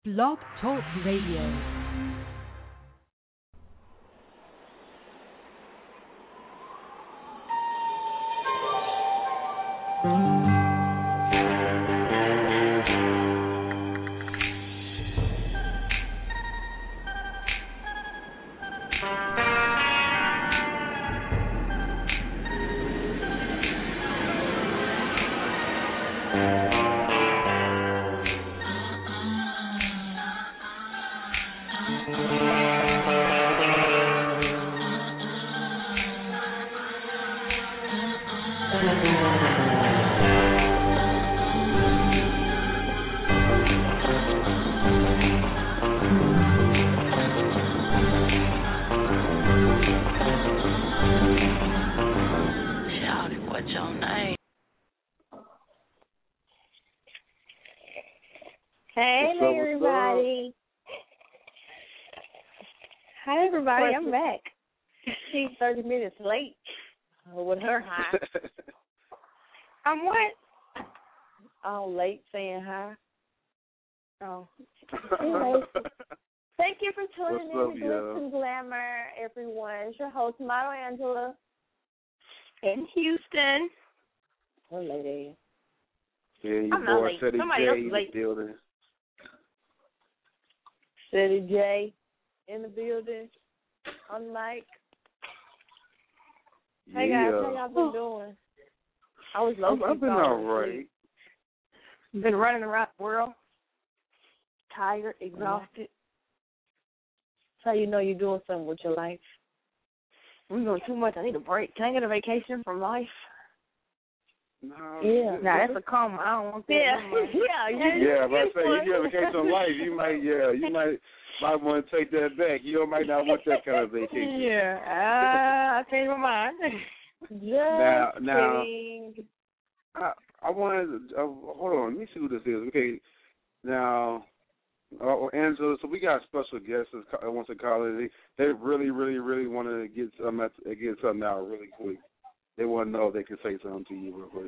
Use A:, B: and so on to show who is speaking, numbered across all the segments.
A: Blog Talk Radio.
B: Hi, everybody. I'm back. She's 30 minutes late with her hi. I'm what? Oh, late saying hi. Oh. Anyway, thank you for tuning in to Glitz and Glamour, everyone. It's your host, Model Angela. In Houston. What late are you?
C: Yeah, your boy Ceddy J in the building.
B: Ceddy J in the building. On mic. Hey guys, how y'all been doing? I was low.
C: I've been all right.
B: Been running around the world. Tired, exhausted. That's how you know you're doing something with your life. We're doing too much. I need a break. Can I get a vacation from life?
C: No.
B: Yeah. Now that's a coma. I don't want that.
C: Yeah, but I say you get a vacation on life, you might want to take that back. You might not want that kind of vacation.
B: Yeah. I changed my mind.
C: Now, I wanted to, hold on, let me see who this is. Okay, now, Angela, so we got special guests that wants to call it. They really, really, really want to get something out really quick. They want to know if they can say something to you real quick.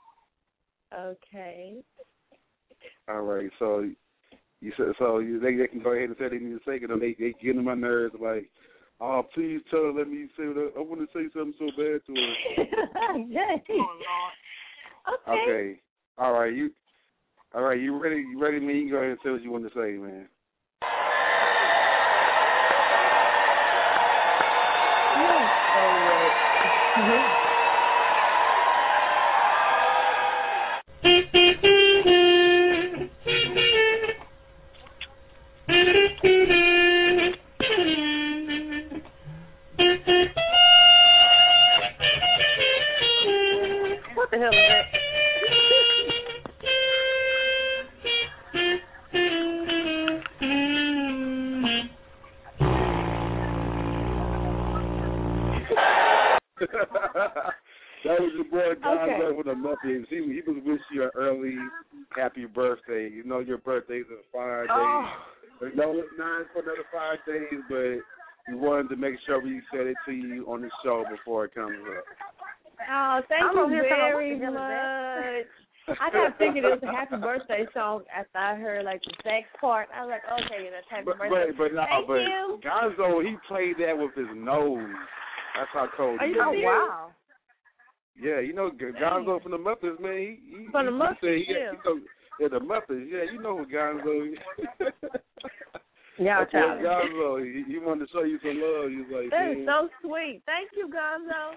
B: Okay.
C: All right, so they can go ahead and say they need to say it, and they get on my nerves like, oh, please tell her, let me say that. I want to say something so bad to her. Okay. All right, you ready? You ready, man? You can go ahead and say what you want to say, man.
B: What the hell is that?
C: That was your boy Gonzo with the Muppets. He was wishing you an early happy birthday. You know your birthday's in 5 days. No, it's not for another 5 days, but we wanted to make sure we said it to you on the show before it comes up.
B: Oh, thank you very much. I kind of figured it was a happy birthday song after I heard like the sax part. I was like, okay, that's happy birthday.
C: But Gonzo, he played that with his nose. That's how cold he is.
B: Oh, wow.
C: Yeah, you know Gonzo from the Muppets, man. He
B: from the Muppets,
C: the Muppets, yeah, you know who Gonzo is.
B: Yeah,
C: Gonzo, he wanted to show you some love. He was like,
B: that is so sweet. Thank you, Gonzo.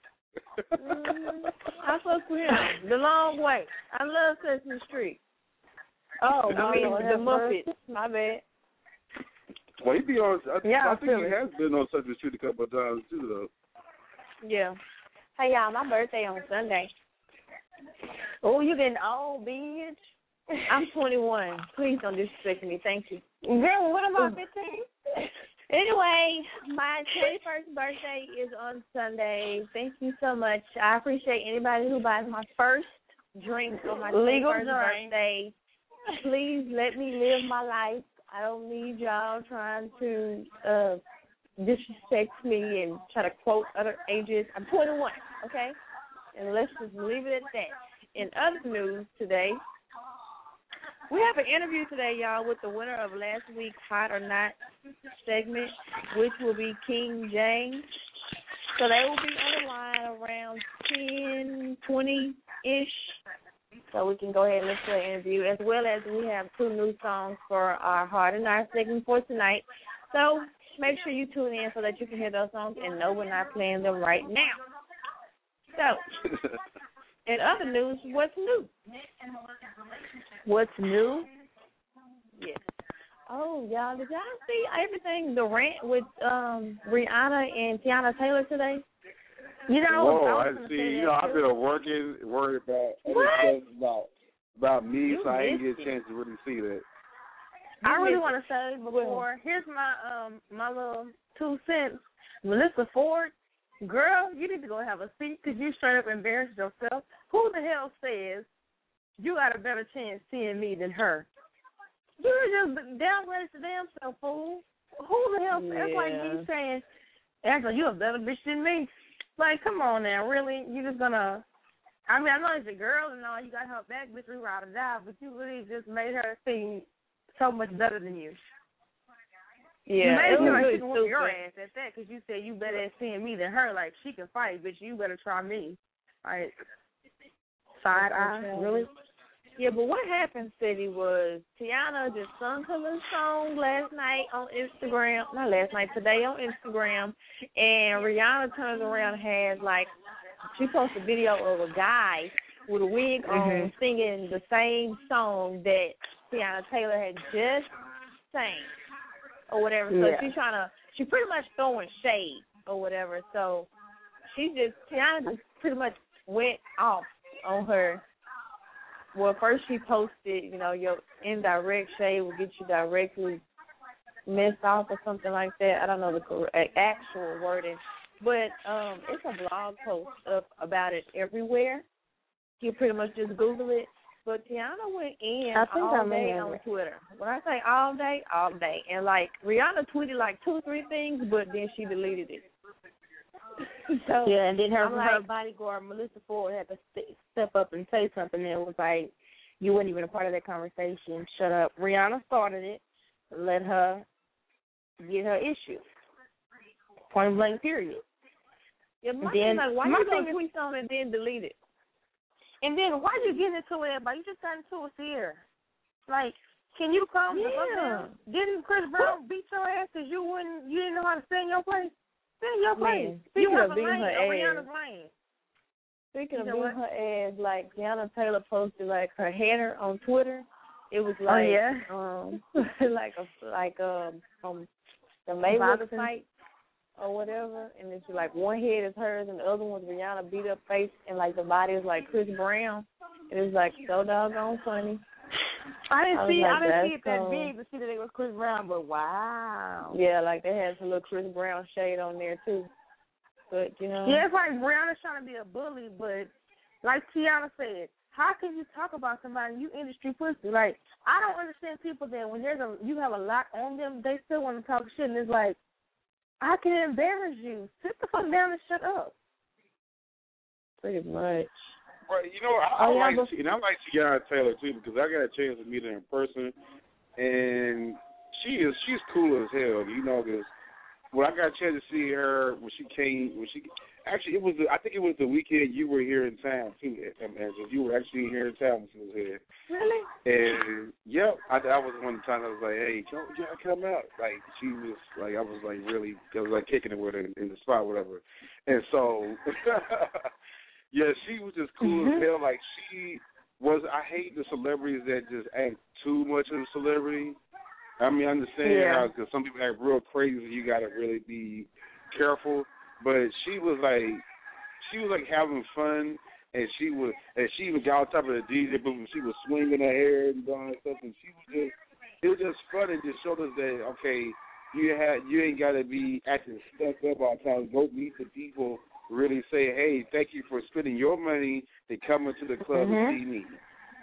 B: I fuck with him the long way. I love Sesame Street. Oh, I mean the Muppets. My bad.
C: Well, he be on. I think he has been on Sesame Street a couple of times too, though.
B: Yeah. Hey, y'all, my birthday on Sunday. Oh, you getting old, bitch. I'm 21. Please don't disrespect me. Thank you. Girl, what about 15? Anyway, my 21st birthday is on Sunday. Thank you so much. I appreciate anybody who buys my first drink on my 21st birthday. Please let me live my life. I don't need y'all trying to disrespect me and try to quote other ages. I'm 21, okay? And let's just leave it at that. In other news today, We have an interview today, y'all, with the winner of last week's Hot or Not segment, which will be King James. So they will be on the line around 10:20-ish. So we can go ahead and listen to the interview, as well as we have 2 new songs for our Hot or Not segment for tonight. So make sure you tune in so that you can hear those songs and know we're not playing them right now. So, in other news, what's new? What's new? Yes. Oh, y'all, did y'all see everything, the rant with Rihanna and Tiana Taylor today? You know,
C: whoa, I see. You know, I've been worried about other stuff about me, so I didn't get a chance to really see that.
B: I really want to say before, here's my little 2 cents. Melissa Ford, girl, you need to go have a seat because you straight up embarrassed yourself. Who the hell says you got a better chance seeing me than her? You just downgraded the damn self, fool. Who the hell says? That's like me saying, Angela, you a better bitch than me. Like, come on now, really? You just gonna, I mean, I know it's your girl and all, you got her back, bitch, we ride or die, but you really just made her seem so much better than you. Yeah, it was really stupid. Your ass at that, because you said you better at seeing me than her. Like, she can fight, bitch, you better try me. Like, side eye, really? Yeah, but what happened, City, was Tiana just sung her little song last night on Instagram. Not last night, today on Instagram. And Rihanna turns around and has, like, she posted a video of a guy with a wig on singing the same song that Tiana Taylor had just sang or whatever. So she's pretty much throwing shade or whatever. So Tiana just pretty much went off on her. Well, first she posted, you know, your indirect shade will get you directly messed off or something like that. I don't know the actual wording. But it's a blog post up about it everywhere. You pretty much just Google it. But Tiana went in all day on Twitter. When I say all day, all day. And, like, Rihanna tweeted, like, 2 or 3 things, but then she deleted it. So, yeah, and then her bodyguard, Melissa Ford, had to step up and say something that was like, you weren't even a part of that conversation. Shut up. Rihanna started it. Let her get her issue. Point blank, period. Yeah, my thing is, like, why you going to tweet something and then delete it? And then why you getting into it, everybody? You just got into it here. Like, can you calm down? Didn't Chris Brown beat your ass because you didn't know how to stay in your place? Stay in your place. You have a lane, Rihanna's lane. Speaking of beating her ass, like, Tiana Taylor posted, like, her header on Twitter. It was like, from the Mayweather fight or whatever. And it's like one head is hers and the other one's Rihanna beat up face, and, like, the body is like Chris Brown. It was, like, so doggone funny. I didn't see it that big to see that it was Chris Brown, but wow. Yeah, like they had some little Chris Brown shade on there too. But, you know. Yeah, it's like Rihanna's trying to be a bully, but like Tiana said, how can you talk about somebody, you industry pussy? Like, I don't understand people that when you have a lot on them, they still want to talk shit, and it's like, I can embarrass you. Sit the fuck down and shut up. Pretty much.
C: Well, you know, I like Tiana Taylor too, because I got a chance to meet her in person, and she's cool as hell, you know. Because when I got a chance to see her I think it was the weekend you were here in town too, Angela. You were actually here in town when she was here.
B: Really?
C: And yeah, I was one of the times I was like, hey, y'all come out. Like she was like, I was like kicking it with her in the spot, whatever. And so. Yeah, she was just cool as hell. Like, I hate the celebrities that just act too much of a celebrity. I mean, I understand how, because some people act real crazy, you got to really be careful. But she was like having fun, and she even got on top of the DJ booth and she was swinging her hair and doing stuff, and it was just fun. It just showed us that, okay, you ain't got to be acting stuck up all the time. Go meet the people. Really say, hey, thank you for spending your money to come into the club and see me.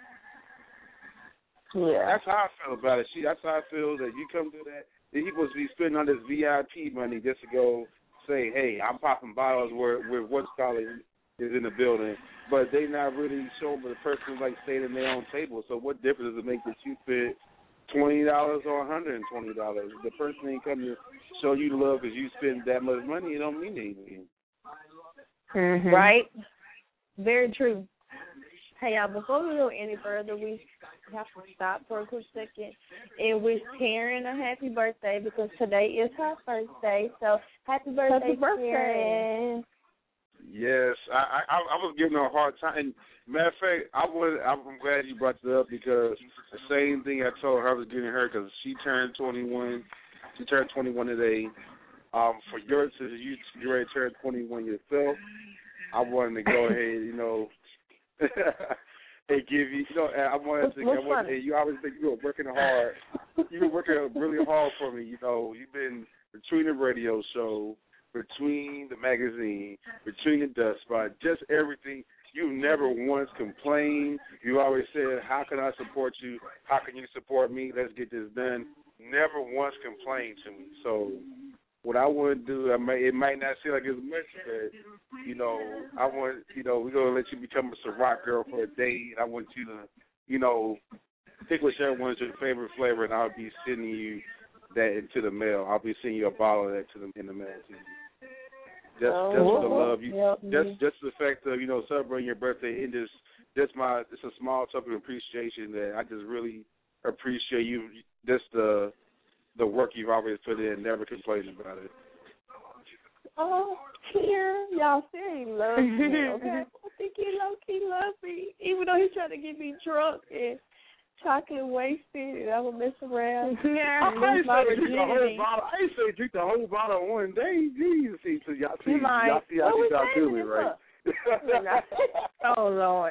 C: Yeah. That's how I feel about it. That's how I feel that you come to that he supposed to be spending all this VIP money just to go say, hey, I'm popping bottles with what's called is in the building, but they not really showing the person like staying in their own table. So what difference does it make that you spent $20 or $120? The person ain't coming to show you love because you spend that much money. It don't mean anything.
B: Mm-hmm. Right. Very true. Hey, y'all, before we go any further, we have to stop for a quick second and wish Taryn a happy birthday because today is her birthday. So, happy birthday, Taryn.
C: Yes, I was giving her a hard time. And matter of fact, I'm glad you brought it up because the same thing I told her I was getting her because she turned 21. She turned 21 today. For yours, since you ready to turn 21 yourself, I wanted to go ahead, and give you, I wanted to, you always think you were working hard. You've been working really hard for me, You've been between the radio show, between the magazine, between the Dust Spot, just everything. You never once complained. You always said, how can I support you? How can you support me? Let's get this done. Never once complained to me. So what I want to do, it might not seem like it's much, but, I want, we're going to let you become a Ciroc girl for a day, and I want you to, pick whichever one's your favorite flavor, and I'll be sending you that into the mail. I'll be sending you a bottle of that in the mail to you. Just for the love, just the fact of, celebrating your birthday, and it's a small token of appreciation that I just really appreciate you, just the work you've always put in, never complaining about it.
B: Oh, here, y'all say he loves me, okay? I think he low-key loves me, even though he's trying to get me drunk and chocolate wasted, and I will mess around. Yeah,
C: I ain't say drink the whole bottle in one day. Jeez, y'all see how y'all do me, right?
B: Oh, Lord.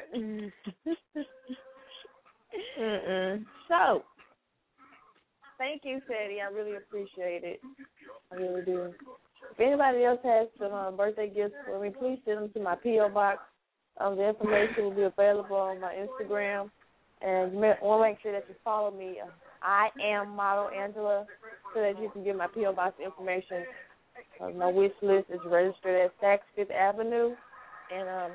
B: So, thank you, Sadie. I really appreciate it. I really do. If anybody else has some birthday gifts for me, please send them to my P.O. Box. The information will be available on my Instagram. And you want to make sure that you follow me. I am Model Angela, so that you can get my P.O. Box information. My wish list is registered at Saks Fifth Avenue. And,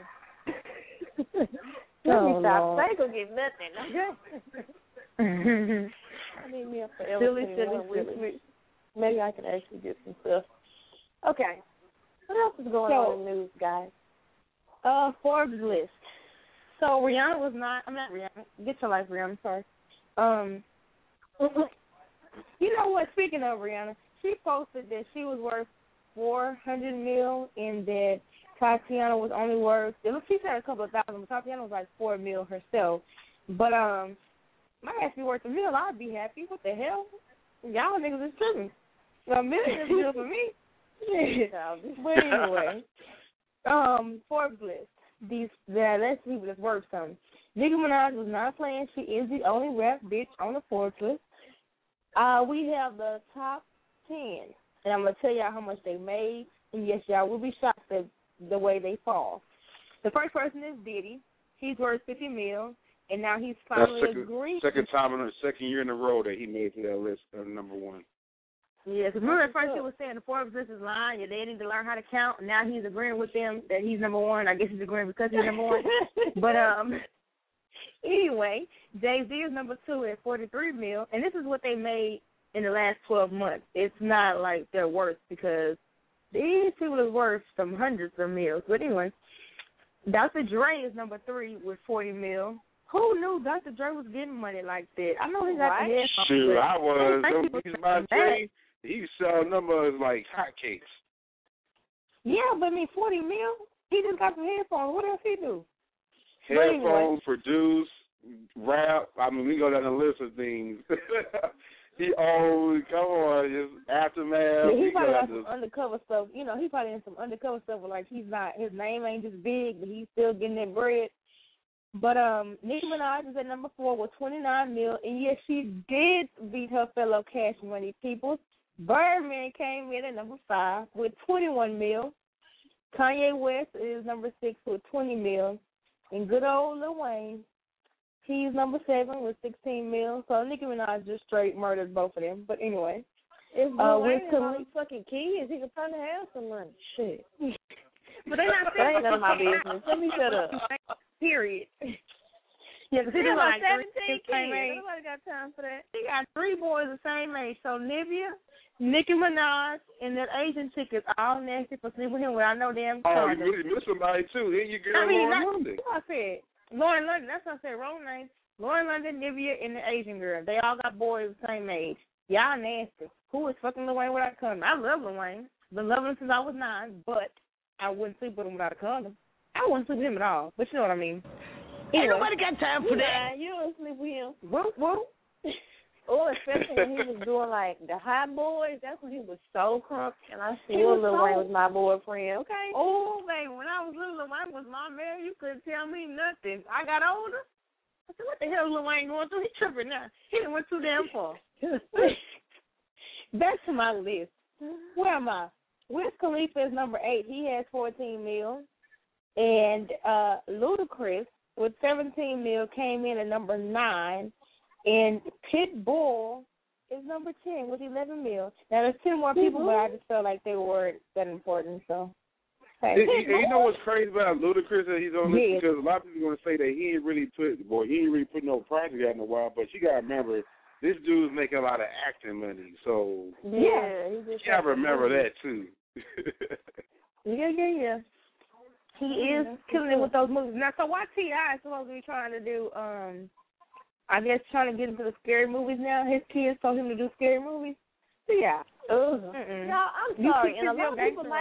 B: let me stop. I ain't going to get nothing, okay? I need me a forever silly. Maybe I can actually get some stuff. Okay. What else is going on in the news, guys?
D: Forbes list. So Rihanna was not. I'm not Rihanna. Get your life, Rihanna. Sorry. You know what? Speaking of Rihanna, she posted that she was worth $400 million, and that Tatiana was only worth. She said a couple of thousand, but Tatiana was like $4 million herself. But my ass be worth $1 million. I'd be happy. What the hell? Y'all niggas is tripping. $1 million is good for me. Yeah. But anyway, Forbes list. Let's see what it's worth something. Nicki Minaj was not playing. She is the only rap bitch on the Forbes list. We have the top 10, and I'm going to tell y'all how much they made. And yes, y'all will be shocked at the way they fall. The first person is Diddy. He's worth $50 million, and now he's finally agreed.
C: Second year in a row that he made that list number one.
D: Yeah, because remember at first he was saying the Forbes list is lying. Yeah, they need to learn how to count. Now he's agreeing with them that he's number one. I guess he's agreeing because he's number one. But anyway, Jay-Z is number two at $43 million, and this is what they made in the last 12 months. It's not like they're worth because these people are worth some hundreds of millions. But anyway, Dr. Dre is number three with $40 million. Who knew Dr. Dre was getting money like that? I know he's got the headphones.
C: Shoot, I was. My Dre, he sell numbers like hotcakes.
D: Yeah, but I mean, $40 million. He just got some headphones. What else he do?
C: Headphones, produce, rap. I mean, we go down the list of things. He always, come on, just Aftermath.
D: Yeah, he probably got some undercover stuff. You know, he probably in some undercover stuff where, like, he's not, his name ain't just big, but he's still getting that bread. But Nicki Minaj is at number 4 with $29 million, and yes, she did beat her fellow Cash Money people. Birdman came in at number 5 with $21 million. Kanye West is number 6 with $20 million, and good old Lil Wayne, he's number 7 with $16 million. So Nicki Minaj just straight murdered both of them. But anyway,
B: if Lil Wayne is all fucking kids, he could probably have some money. Shit.
D: But they're not
B: That ain't none of my business. Let me shut up.
D: Period. Yeah, because he's
B: like
D: 17
B: kids.
D: Nobody got time for that. He got 3 boys the same age. So Nivea, Nicki Minaj, and that Asian chick is all nasty for sleeping with him without no damn charge.
C: Oh, you really miss somebody too. Then your girl Lauren London.
D: That's what I said. Lauren London. That's what I said. Wrong name. Lauren London, Nivea, and the Asian girl. They all got boys the same age. Y'all nasty. Who is fucking Lil Wayne without a condom? I love Lil Wayne. Been loving him since I was 9, but I wouldn't sleep with him without a condom. I wouldn't sleep with him at all. But you know what I mean.
B: Ain't
D: nobody got time for that.
B: You don't sleep with him.
D: Whoop, whoop.
B: Oh, especially when he was doing like the Hot Boys. That's when he was so crunk. And I still Lil Wayne was my boyfriend. Okay.
D: Oh, baby, when I was little, Lil Wayne was my man. You couldn't tell me nothing. I got older. I said, what the hell is Lil Wayne going through? He tripping now. He done went too damn far. Back to my list. Where am I? Wiz Khalifa is number 8. He has 14 mil. And Ludacris with 17 mil came in at number 9. And Pitbull is number 10 with 11 mil. Now, there's 10 more people, but I just felt like they weren't that important, so. Hey.
C: You know what's crazy about Ludacris that he's on this? Because a lot of people are going to say that he ain't really put no project out in a while, but you got to remember, this dude's making a lot of acting money, so
B: yeah,
C: you got to remember that, too.
D: Yeah. He is killing it with those movies. Now, so why T.I. is supposed to be trying to do, I guess trying to get into the scary movies now? His kids told him to do scary movies? Yeah.
B: No, I'm sorry. And a lot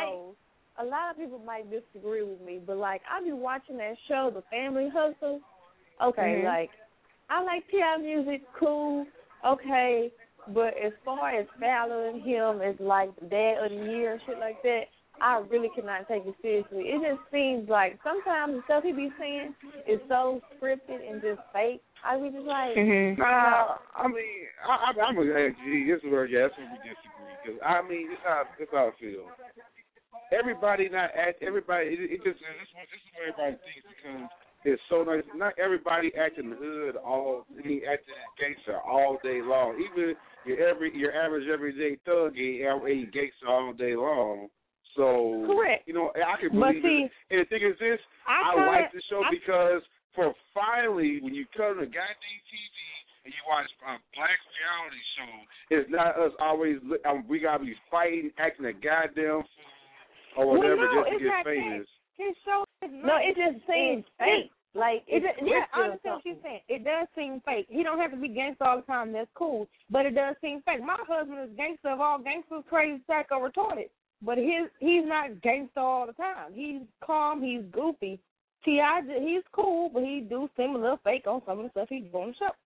B: of people might disagree with me, but, like, I be watching that show, The Family Hustle. Okay, like, I like T.I. music, cool, okay, but as far as following him as, like, the dad of the year and shit like that, I really cannot take it seriously. It just seems like sometimes the stuff he be saying is so scripted and just fake. I be just like,
C: I mean, I'm going to agree. This is where, that's where we disagree. Because, I mean, this is how I feel. Everybody, this is what everybody thinks because it's so nice. Not everybody acting the hood acting gangster all day long. Even your average everyday thug ain't gangster all day long. So,
D: correct.
C: You know, I can believe it. And the thing is this, I like the show because for finally, when you come to goddamn TV and you watch a black reality show, it's not us always, we got to be fighting, acting a goddamn fool or whatever just to get famous.
D: His show is
B: it just seems fake. Like,
D: I understand what you're saying. It does seem fake. He don't have to be gangster all the time. That's cool. But it does seem fake. My husband is gangster of all gangsters, crazy, psycho, retarded. But he's not gangster all the time. He's calm. He's goofy. T.I., he's cool, but he do seem a little fake on some of the stuff he do on the show.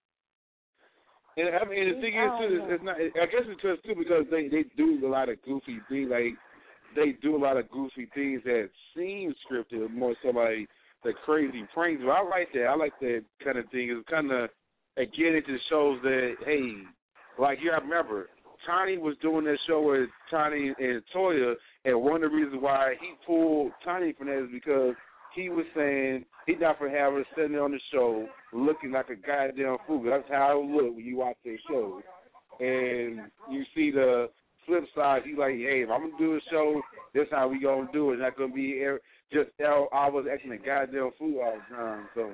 C: And I mean, the thing is, too, it's not. I guess it's just too because they do a lot of goofy things. Like they do a lot of goofy things that seem scripted, more so like the crazy pranks. But I like that. I like that kind of thing. It's kind of again, it just shows that hey, like you have to remember. Tiny was doing that show with Tiny and Toya, and one of the reasons why he pulled Tiny from that is because he was saying he's not for having her sitting there on the show looking like a goddamn fool. That's how it look when you watch that show. And you see the flip side, he's like, hey, if I'm going to do a show, this how we going to do it. It's not going to be just I was acting a goddamn fool all the time. So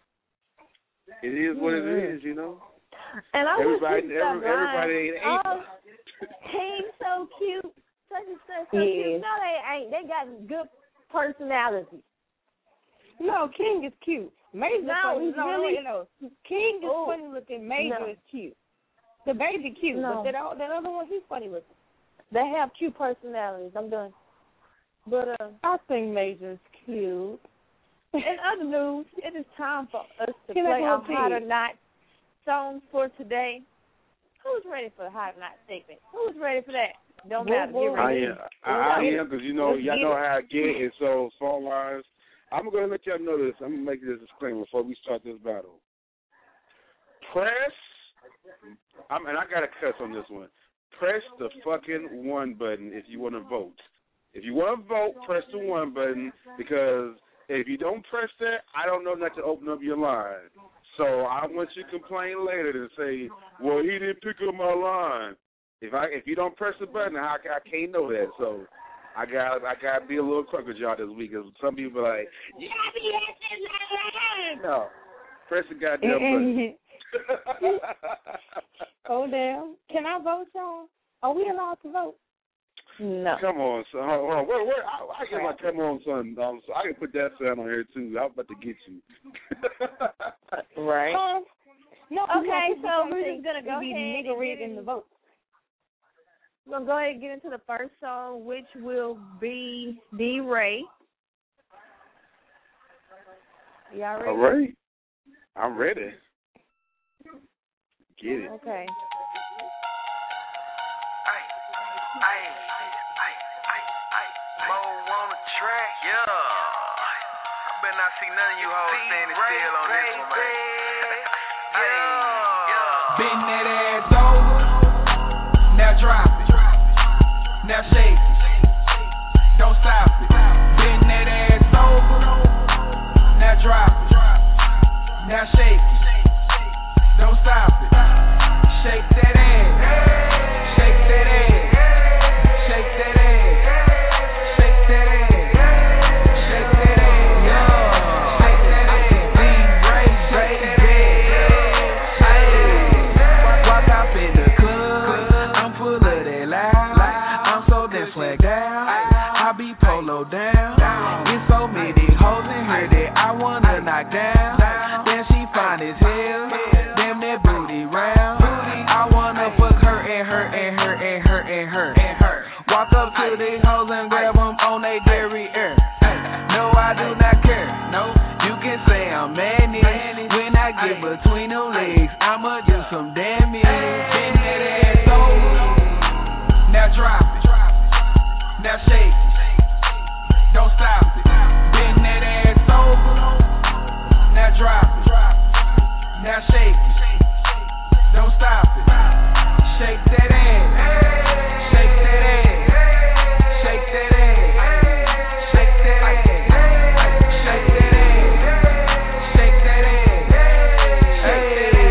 C: it is what it is, you know.
B: And I
C: everybody ain't able.
B: King's so cute. Such and such so cute. No, they ain't. They got good personality.
D: No, King is cute. Major
B: he's really.
D: King is funny looking. Major is cute. The baby cute, but that other one, he's funny looking.
B: They have cute personalities. I'm done. But
D: I think Major's cute.
B: In other news, it is time for us to play our Hot or Not songs for today. Who's ready for the Hot or Not segment? Who's ready for that? Don't matter.
C: I am because y'all know how I get it. So phone lines. I'm going to let y'all know this. I'm going to make this disclaimer before we start this battle. And I got to cuss on this one. Press the fucking 1 button if you want to vote. If you want to vote, press the 1 button because if you don't press that, I don't know not to open up your line. So I want you to complain later and say, well, he didn't pick up my line. If you don't press the button, I can't know that. So I gotta be a little quick with y'all this week, because some people are like, no, press the goddamn button.
D: Oh damn! Can I vote, y'all? Are we allowed to vote?
B: No.
C: Come on, son. Hold on. Where, I get my come on, son. So I can put that sound on here too. I'm about to get you.
B: Right.
D: No.
B: Okay, so we're just gonna go ahead and
D: niggery in the vote.
B: We're gonna go ahead and get into the first song, which will be D-Ray. Y'all ready?
C: All right. I'm ready. Get it.
B: Okay.
E: Mo on the track, yeah. I better not see none of you hoes standing still on this one, man.
F: Bend that ass over, now drop it, now shake it, don't stop it. Bend that ass over, now drop it, now shake it, don't stop it. Shake that ass, shake that ass, shake that ass, shake that ass, shake that ass, yeah. Shake that ass, D-Ray, baby. Walk up in the club, I'm full of that loud. I'm so damn swagged out, I be polo down. There's so many hoes in here that I wanna knock down. Then she fine as hell, damn that booty round. I wanna fuck her and her and her and her and her and her. Walk up to these hoes and grab them on they derriere. No, I do not care. No, you can say I'm manny. When I get between them legs, I'ma do some damage. Bend that ass over, now drop it, now shake it, don't stop it. Bend that ass over, now drop it, now shake it, don't stop it. Shake that ass, shake that ass, shake that ass, shake that ass, shake that ass, shake that ass, hey,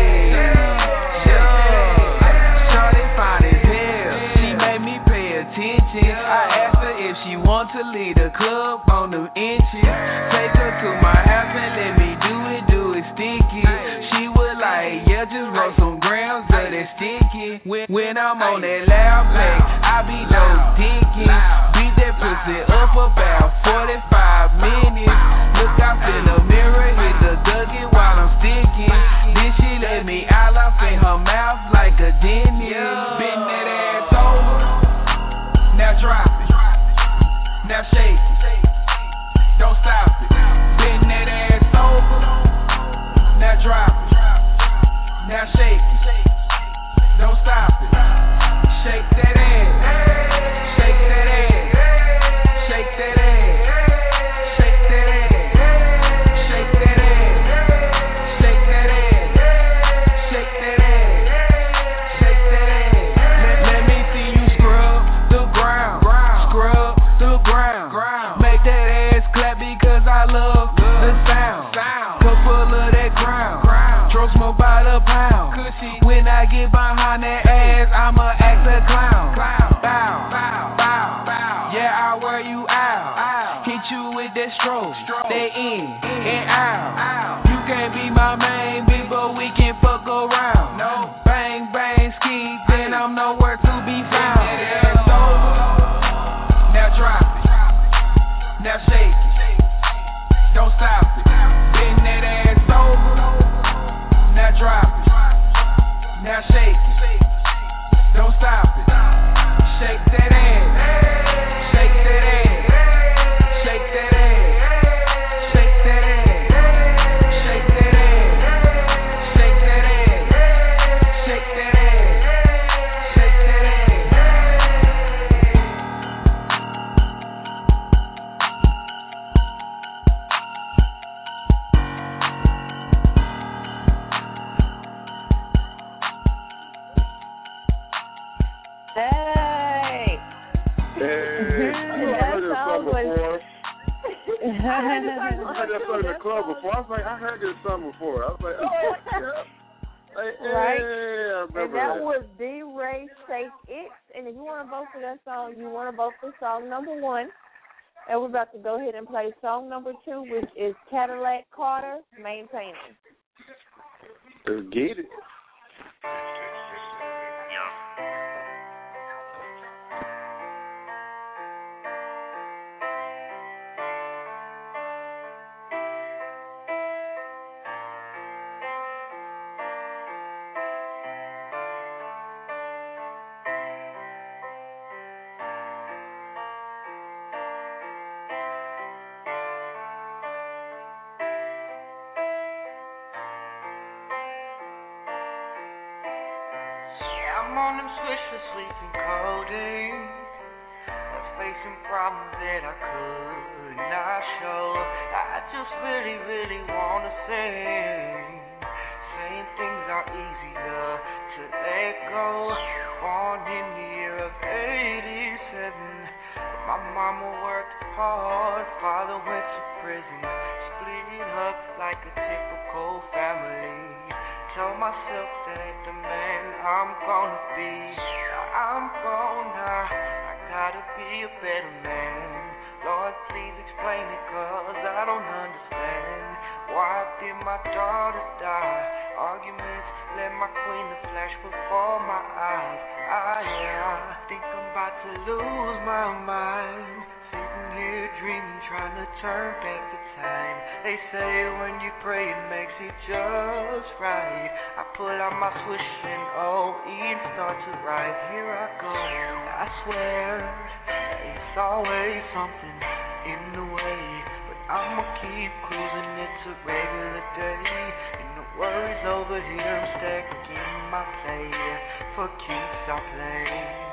F: yeah. Shorty fine as hell, she made me pay attention. I asked her if she want to lead the club on them inches. Take her to my house and let me do it sticky. She was like, yeah, just roll some grams of that sticky. When I'm on that loud play, I be no dinky. Beat that pussy up about 45 minutes. Look out in the mirror, hit the Dougie while I'm sticking. Then she let me out in her mouth like a dentist. Bend that ass over, now drop it, now shake it, don't stop it. Bend that ass over, now drop it, now shake it, don't stop it. Shake that ass, shake that ass, shake that ass, shake that ass, shake that ass, shake that ass, shake that ass, shake that ass. Let me see you scrub the ground, scrub the ground. Make that ass clap because I love the sound. Cup full of that ground, throw smoke by the pound. When I get behind that ass, I'ma act a clown. Bow, bow, bow. Yeah, I'll wear you out. Hit you with that stroke, that in and out. You can't be my main bitch, but we can fuck around. Bang, bang, ski, then I'm nowhere to be found. It's over, now drop it, now shake it, don't stop it. Bend that ass over, now drop it, now shake it, don't stop it. Shake that ass, shake that ass, shake that ass, shake that ass, shake that ass, shake that ass, shake that ass, shake that
B: Hey.
C: Hey, I heard this song before. I heard that song in the club before. I was like, I heard this song before. I was like, oh, yeah. Hey,
B: Right.
C: I remember
B: And that was D-Ray. Ray, Shake It. And if you want to vote for that song, you want to vote for song number 1. And we're about to go ahead and play song number 2, which is Cadillac Carter, Maintaining.
C: Let's get it.
F: I'm on them switches, sleeping codeine, facing problems that I could not show. I just really, really wanna sing. Saying things are easier to let go. Born in the year of 87, my mama worked hard, father went to prison, split up like a typical family. Tell myself that ain't the man I'm gonna be. I gotta be a better man. Lord, please explain it, cause I don't understand. Why did my daughter die? Arguments let my queen to flash before my eyes. I think I'm about to lose my mind. Sitting here dreaming, trying to turn back the time. They say when you pray it makes it just right. I pull out my switch and OE and start to write. Here I go. I swear it's always something in the way, but I'ma keep cruising. It's a regular day, and the worries over here I'm stacking my plate for keeps I play.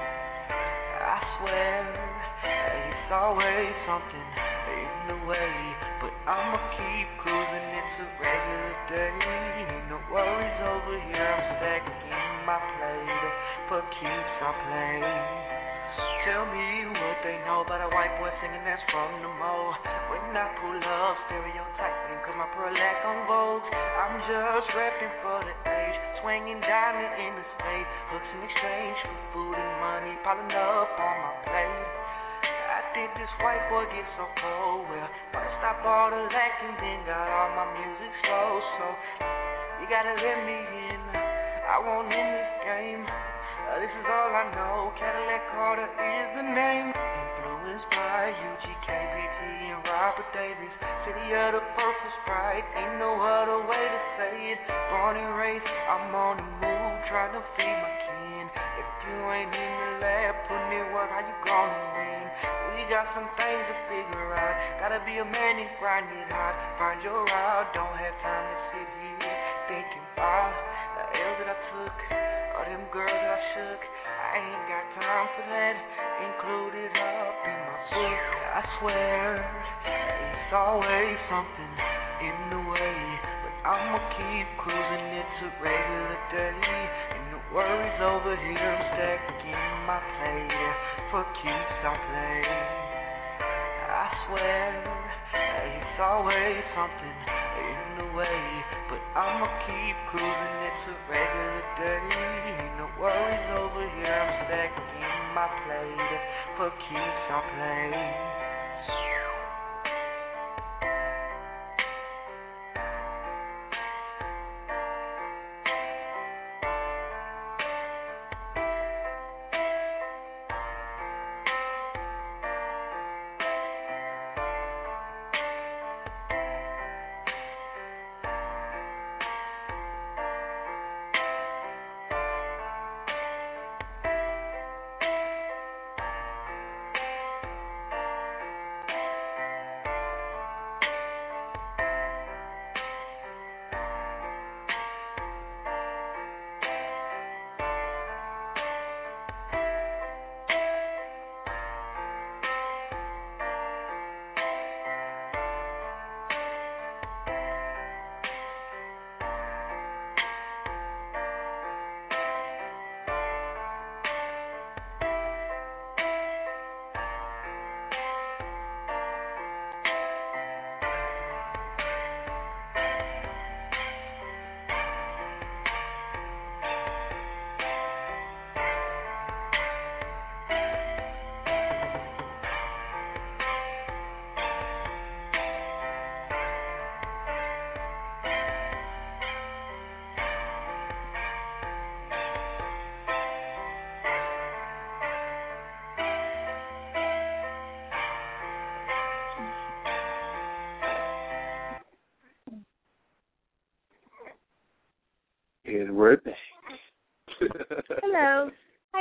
F: I swear it's always something in the way, but I'ma keep cruising. It's a regular day, ain't no worries over here. I'm stacking my plate for keeps I play. Tell me what they know about a white boy singing that's from the Mo. When I pull up, stereotyping, cause my pearl lack on Vogue. I'm just repping for the age, swinging diamond in the spade. Hooks in exchange for food and money, piling up on my plate. I did this white boy get so cold? Well, first stop all the lacking, then got all my music slow. So, you gotta let me in, I won't in this game. This is all I know, Cadillac Carter is the name. Influenced by UGKBT and Robert Davis. City of the purple sprite, ain't no other way to say it. Born and raised, I'm on the move, trying to feed my kin. If you ain't in the lab, putting in work, how you gonna win? We got some things to figure out, gotta be a man and grind it hard. Find your route, don't have time to sit here thinking about the L's that I took. All them girls that I shook, I ain't got time for that. Included up in my book, I swear it's always something in the way, but I'ma keep cruising. It's a regular day, and the worries over here I'm stacking my plate for keeps I play. I swear it's always something in the way, but I'ma keep cruising. It's a regular day, ain't no worries over here. I'm stacking my plate for keeps I play.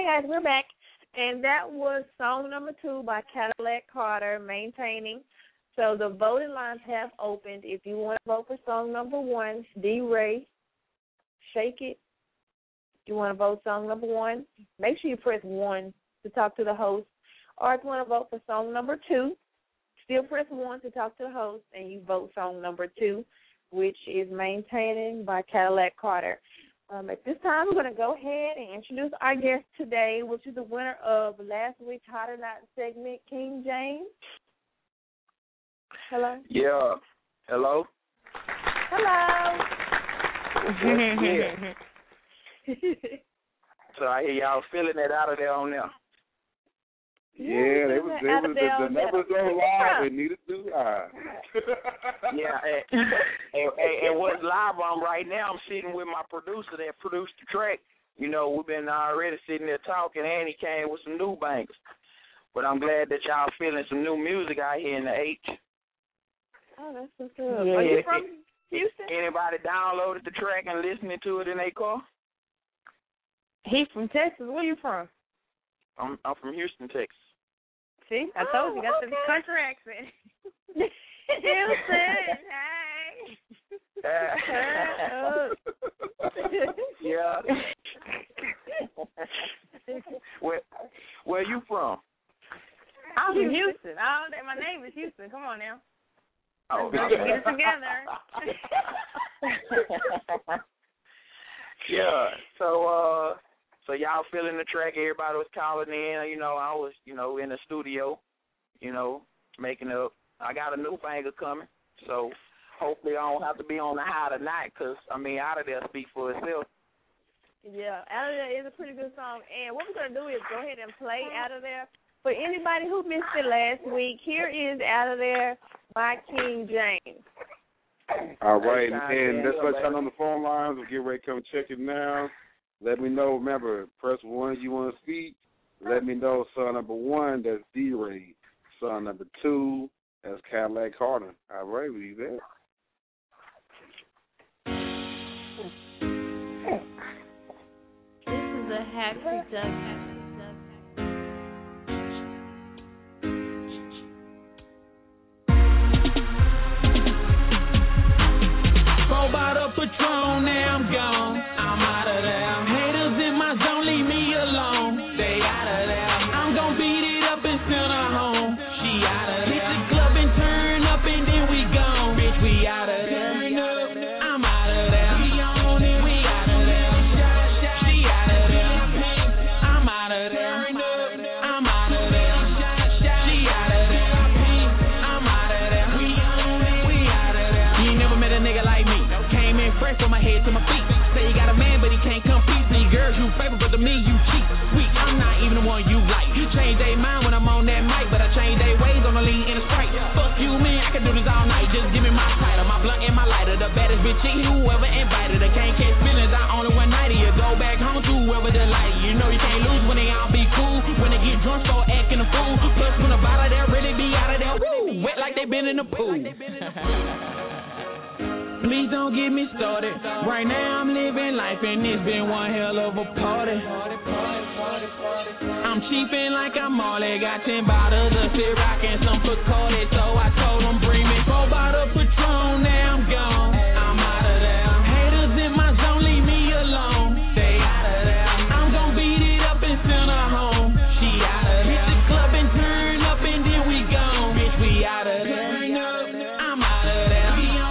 B: guys, we're back. And that was song number 2 by Cadillac Carter, Maintaining. So the voting lines have opened. If you want to vote for song number 1, D-Ray, Shake It. If you want to vote song number 1, make sure you press 1 to talk to the host. Or if you want to vote for song number 2, still press 1 to talk to the host, and you vote song number 2, which is Maintaining by Cadillac Carter. At this time, we're going to go ahead and introduce our guest today, which is the winner of last week's Hot or Not segment, King James. Hello?
G: Yeah. Hello?
B: Hello.
G: So I hear y'all feeling it out of there on there.
C: Yeah, they was the numbers on live and needed to live.
G: Yeah, and what's live on right now, I'm sitting with my producer that produced the track. You know, we've been already sitting there talking, and he came with some new bangers. But I'm glad that y'all feeling some new music out here in the H.
B: Oh, that's so good. Are you from Houston?
G: Anybody downloaded the track and listening to it in their car?
B: He's from Texas. Where you from?
G: I'm from Houston, Texas.
B: See, I told you, got the country accent. Houston, hey.
G: Yeah. Where you from?
B: I'm from Houston. My name is Houston. Come on now.
G: Oh,
B: let's get it together.
G: Yeah. So y'all feeling the track? Everybody was calling in. You know, I was, in the studio, making up. I got a new banger coming, so hopefully I don't have to be on the high tonight, because, Out of There speaks for itself.
B: Yeah, Out of There is a pretty good song. And what we're going to do is go ahead and play Out of There. For anybody who missed it last week, here is Out of There by King James.
C: All right, and let's let y'all on the phone lines. We'll get ready to come check it now. Let me know. Remember, press 1 you want to speak. Let me know song number 1, that's D-Ray. Song number 2, that's Cadillac Carter. All right, we'll be there.
A: This is a hack production.
F: Bottle Patron, now I'm gone. I'm out of there. Haters in my zone, leave me alone. Stay out of there. I'm gon' beat it up and send her home. She out of there. Hit the club and turn up and then we gone. Bitch, we out of there. I'm out of there. We on it. We out of there. She out of there. I'm out of there. I'm out of there. She out of there. I'm out of there. We on it. We out of there. You ain't never met a nigga like me. Came in fresh from my head to my feet. Say you got a man, but he can't compete. See, girls you favor, but to me you cheat. Sweet, I'm not even the one you like. Change their mind when I'm on that mic, but I change their ways on the lean in a Sprite. Fuck you, man, I can do this all night. Just give me my title, my blunt and my lighter. The baddest bitch chick, whoever invited her. Can't catch feelings, I only one night. You go back home to whoever delight. You know you can't lose when they all be cool. When they get drunk, start acting a fool. Plus when the bottle there really be out of there. Woo, wet like they been in the pool. Please don't get me started. Right now I'm living life and it's been one hell of a party. I'm cheapin' like I'm Marley. Got 10 bottles of Ciroc and some Bacardi. So I told them bring me 4 bottles of Patron. Now I'm gone. I'm out of there. Haters in my zone, leave me alone. Stay out of there. I'm gon' beat it up and send her home. She out of there. Hit the club and turn up and then we gone. Bitch, we out of there. I'm out of there.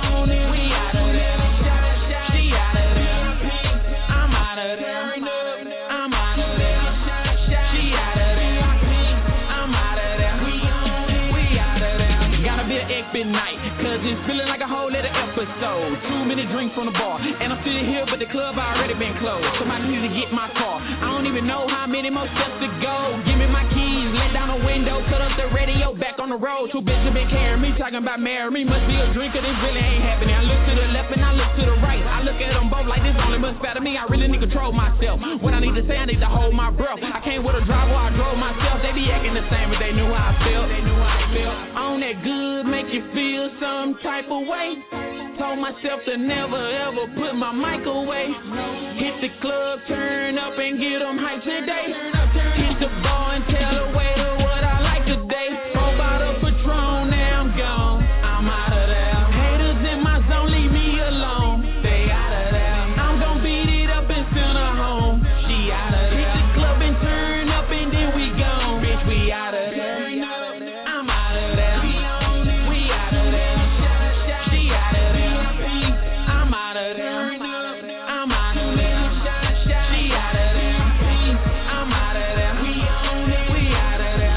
F: Night, cause it's feeling like a whole little episode. Too many drinks from the bar, and I'm sitting here, but the club already been closed. Somebody need to get my car. I don't even know how many more steps to go. Give me my keys, let down the window, cut up the radio, back on the road. Two bitches been carrying me, talking about marrying me. Must be a drinker, this really ain't happening. I look to the left and I look to the right. I look at them both like this only must matter me. I really need to control myself. What I need to say, I need to hold my breath. I came with a driver, I drove myself. They be acting the same, but they knew how I felt. On that good, make you feel some type of way. Told myself to never ever put my mic away. Hit the club, turn up and get them hype today. Hit the bar and tell the waiter what I like today. 4 bottles Patron, now I'm gone. I'm out of there. Haters in my zone, leave me alone. Stay out of there. I'm gon' beat it up and send her home. She out of there. Hit the club and turn up and then we gone. Bitch, we out of there. I'm out of there. We out of there. She out of there. I'm out of there. I'm out of there. She out of there. I'm out of there. We out of there.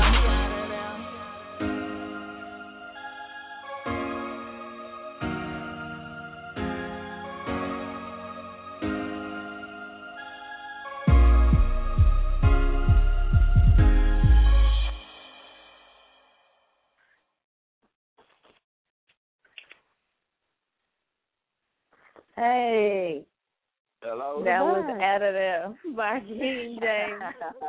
B: Hey,
G: Hello.
B: that was out of there by King James.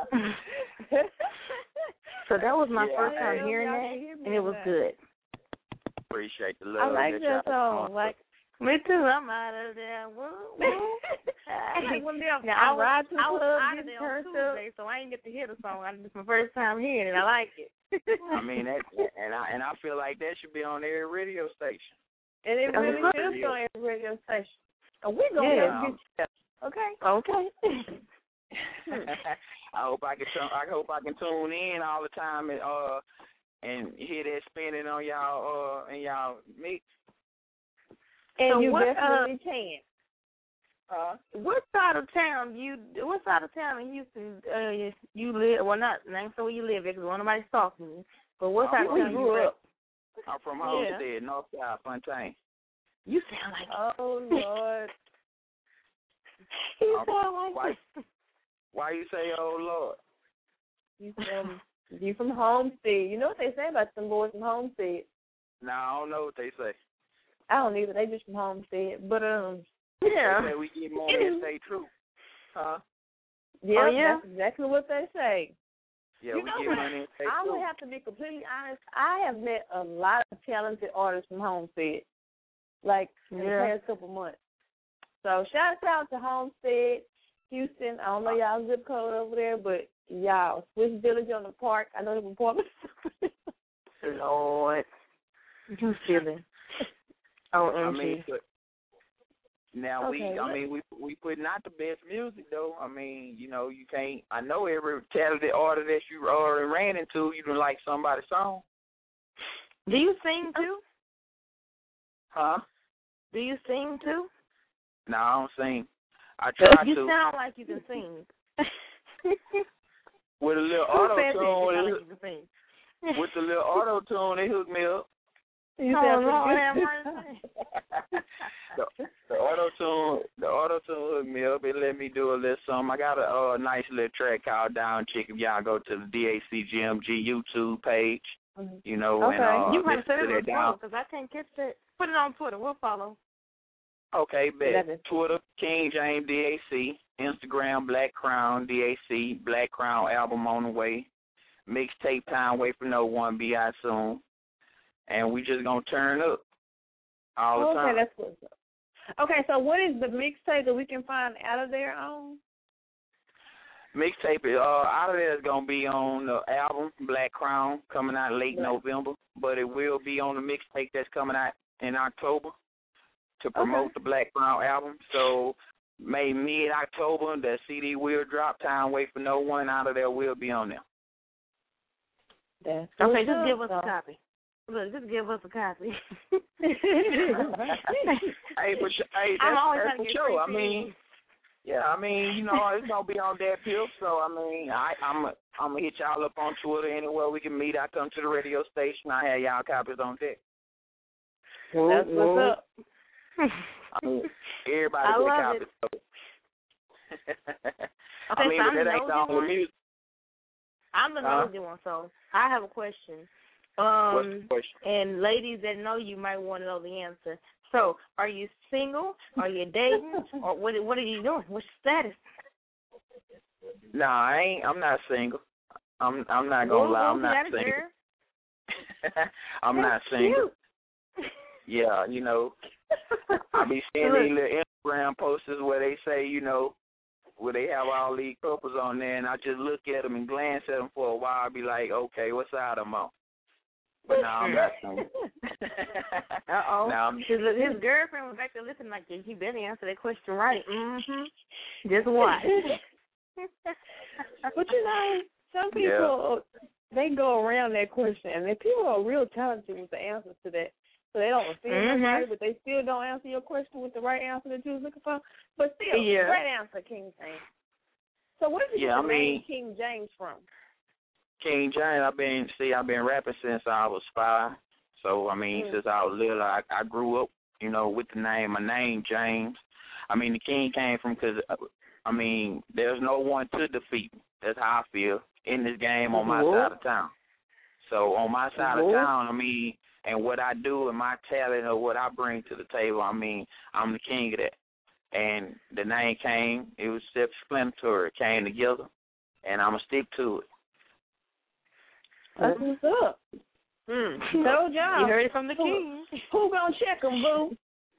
D: So that was my
G: Yeah,
D: first
G: hey.
D: time hearing
B: Y'all
D: that,
B: can hear me
D: and it was
B: now.
D: good.
G: Appreciate the
B: I
G: love.
B: like that
G: y'all
B: song. Like, me too. I'm out of there. Woo, woo.
D: Like
B: one of them.
D: Now,
B: I ride to the
D: I was
B: club,
D: out of
B: get
D: there on
B: turned up.
D: Tuesday, so I ain't get to hear the song. It's my first time hearing it. I like it.
G: I mean that, and I feel like that should be on every radio station.
B: And it really
G: Yeah.
B: should go on every radio station. And we're going to
G: Yeah.
B: get you. Okay?
D: Okay.
G: I hope I can tune in all the time and hear that spinning on y'all in y'all mix.
B: And
D: So
B: you
D: what,
B: definitely can.
D: What side of town in Houston you live? Well, not so where you live because nobody's talking to you. But what side of town you grew up?
G: I'm from Homestead, Northside, Fontaine.
D: You sound like
B: Oh, Lord.
D: you
G: Um,
D: sound like
G: why- Why you say, oh, Lord?
B: You from Homestead. You know what they say about them boys from Homestead.
G: No, I don't know what they say.
B: I don't either. They just from Homestead. But,
G: They
B: yeah.
G: say we get money and stay true. Huh?
B: Yeah,
D: Oh, yeah?
B: that's exactly what they say.
G: Yeah,
B: You
G: we
B: know
G: get
B: what?
G: money and stay
B: I
G: true.
B: would have to be completely honest. I have met a lot of talented artists from Homestead, like in the past couple months. So shout out to Homestead, Houston. I don't know y'all zip code over there, but y'all, Swiss Village on the Park. I know the apartments.
D: Lord, you silly. Oh,
G: I mean,
D: MG.
G: now we putting out the best music though. I mean, you know, you can't. I know every talented artist that you already ran into, you don't like somebody's song.
D: Do you sing too?
G: Huh?
D: Do you sing too?
G: No, I don't sing. I try
D: You
G: to.
D: sound like you can sing.
G: With a little
D: Who said that? You sound
G: auto
D: like
G: tune,
D: you can sing.
G: with the little auto tune, they hook me up.
B: You
D: Oh,
B: sound
D: Lord,
B: pretty
D: have
B: good.
D: mercy.
G: the auto tune hooked me up. It let me do a little something. I got a nice little track called Down Chick. If y'all go to the DACGMG YouTube page, you know,
B: Okay.
G: and
D: You might
G: listen
D: say
G: to
D: it
G: that
D: on Twitter
G: down.
D: because I can't catch that. Put it on Twitter. We'll follow.
G: Okay, bet.
B: Love it.
G: Twitter, King James DAC. Instagram, Black Crown DAC. Black Crown album on the way. Mixtape Time, Wait for No One, be out soon. And we just gonna turn up all the time.
B: Okay, that's what's up. Okay, so what is the mixtape that we can find out of there on?
G: Mixtape out of there is gonna be on the album Black Crown coming out late November, but it will be on the mixtape that's coming out in October to promote the Black Crown album. So maybe mid-October the CD will drop. Time Wait for No One out of there will be on there.
B: That's
D: Okay,
B: what's
D: just
B: up,
D: give us
B: so.
D: a copy. Look, just give us a copy.
G: Hey, for sure. Hey,
D: I'm
G: that's,
D: always
G: that's
D: trying
G: for
D: to get
G: sure. I
D: free
G: mean,
D: CDs.
G: yeah, I mean, you know, it's gonna be on that pill. So I mean, I'm gonna hit y'all up on Twitter anywhere we can meet. I come to the radio station. I have y'all copies on deck.
B: That's what's up.
G: I mean, everybody
D: I
G: get
D: love
G: copies.
D: Okay,
G: I mean,
D: so
G: but
D: I'm
G: that
D: the
G: ain't the
D: nosy
G: only
D: one.
G: music.
D: I'm the nosy one, so I have a question.
G: What's the question?
D: And ladies that know you might want to know the answer. So, are you single? Are you dating? Or what are you doing? What's your status?
G: No, I'm not single. I'm not gonna lie. I'm not single. I'm not single. Yeah, you know, I be seeing these little Instagram posters where they say, you know, where they have all these couples on there, and I just look at them and glance at them for a while. I be like, okay, what side I'm on? But now I'm not saying.
B: His girlfriend was back there listening like, you better answer that question right. Just watch. But you know, some people they go around that question, and people are real talented with the answers to that. So they don't feel right, but they still don't answer your question with the right answer that you was looking for. But still, right answer, King James. So where did you get the name King James from?
G: King James, I've been rapping since I was 5. So, I mean, since I was little, I grew up, you know, with the name, my name, James. I mean, the King came from because, I mean, there's no one to defeat me. That's how I feel in this game on my side of town. So, on my side of town, I mean, and what I do and my talent or what I bring to the table, I mean, I'm the king of that. And the name came, it was self-explanatory. It came together, and I'm going to stick to it.
B: That's what's up. Told y'all.
D: You heard it from the king.
B: Who gonna check them, boo?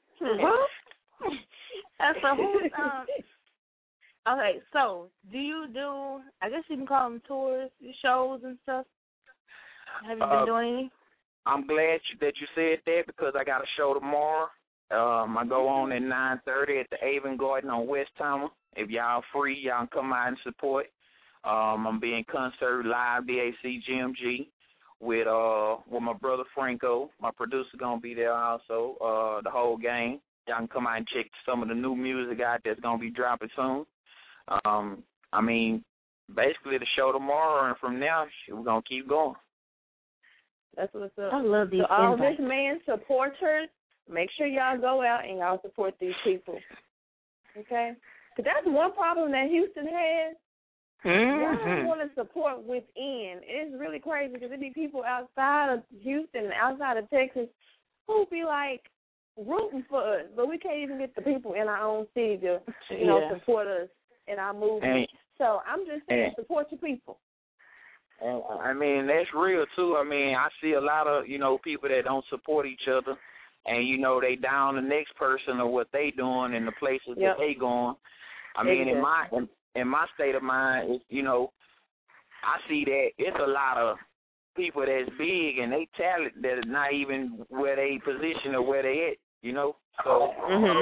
D: So who's okay, so do you do, I guess you can call them tours, shows and stuff? Have you been doing any?
G: I'm glad that you said that because I got a show tomorrow. I go on at 9:30 at the Avon Garden on West Tower. If y'all free, y'all can come out and support. I'm being concert live, DAC GMG, with my brother Franco. My producer gonna be there also. The whole gang. Y'all can come out and check some of the new music out that's gonna be dropping soon. I mean, basically the show tomorrow, and from now we're gonna keep going.
B: That's what's up.
D: I love these.
B: So all this man supporters, make sure y'all go out and y'all support these people. Okay? Because that's one problem that Houston has. Y'all don't want to support within. It's really crazy because there be people outside of Houston, outside of Texas, who be like rooting for us, but we can't even get the people in our own city to, you know, support us in our movement. So I'm just saying, support your people.
G: I mean, that's real, too. I mean, I see a lot of, you know, people that don't support each other, and, you know, they down the next person or what they doing and the places that they going. I mean, in my state of mind, it's, you know, I see that it's a lot of people that's big and they talent that is not even where they position or where they at, you know. So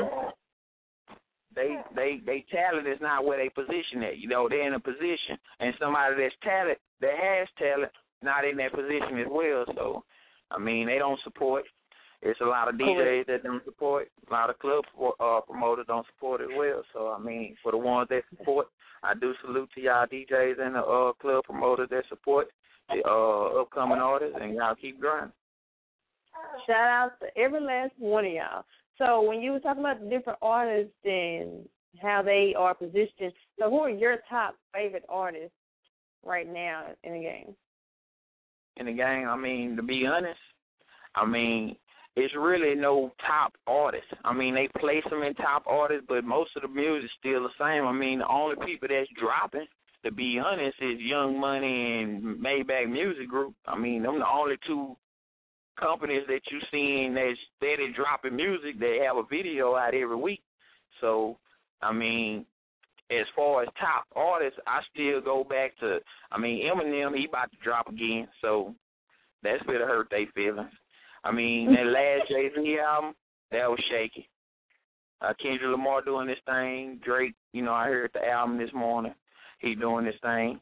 G: they talent is not where they position at. You know, they're in a position, and somebody that has talent, not in that position as well. So, I mean, they don't support. It's a lot of DJs that don't support. A lot of club promoters don't support as well. So, I mean, for the ones that support, I do salute to y'all DJs and the club promoters that support the upcoming artists, and y'all keep grinding.
B: Shout out to every last one of y'all. So when you were talking about the different artists and how they are positioned, so who are your top favorite artists right now in the game?
G: In the game, I mean, to be honest, I mean, it's really no top artists. I mean, they place them in top artists, but most of the music's still the same. I mean, the only people that's dropping, to be honest, is Young Money and Maybach Music Group. I mean, them the only two companies that you seen that's steady dropping music. They have a video out every week. So, I mean, as far as top artists, I still go back to, I mean, Eminem, he about to drop again. So that's going to hurt their feelings. I mean, that last Jay-Z album, that was shaky. Kendrick Lamar doing this thing. Drake, you know, I heard the album this morning. He doing this thing.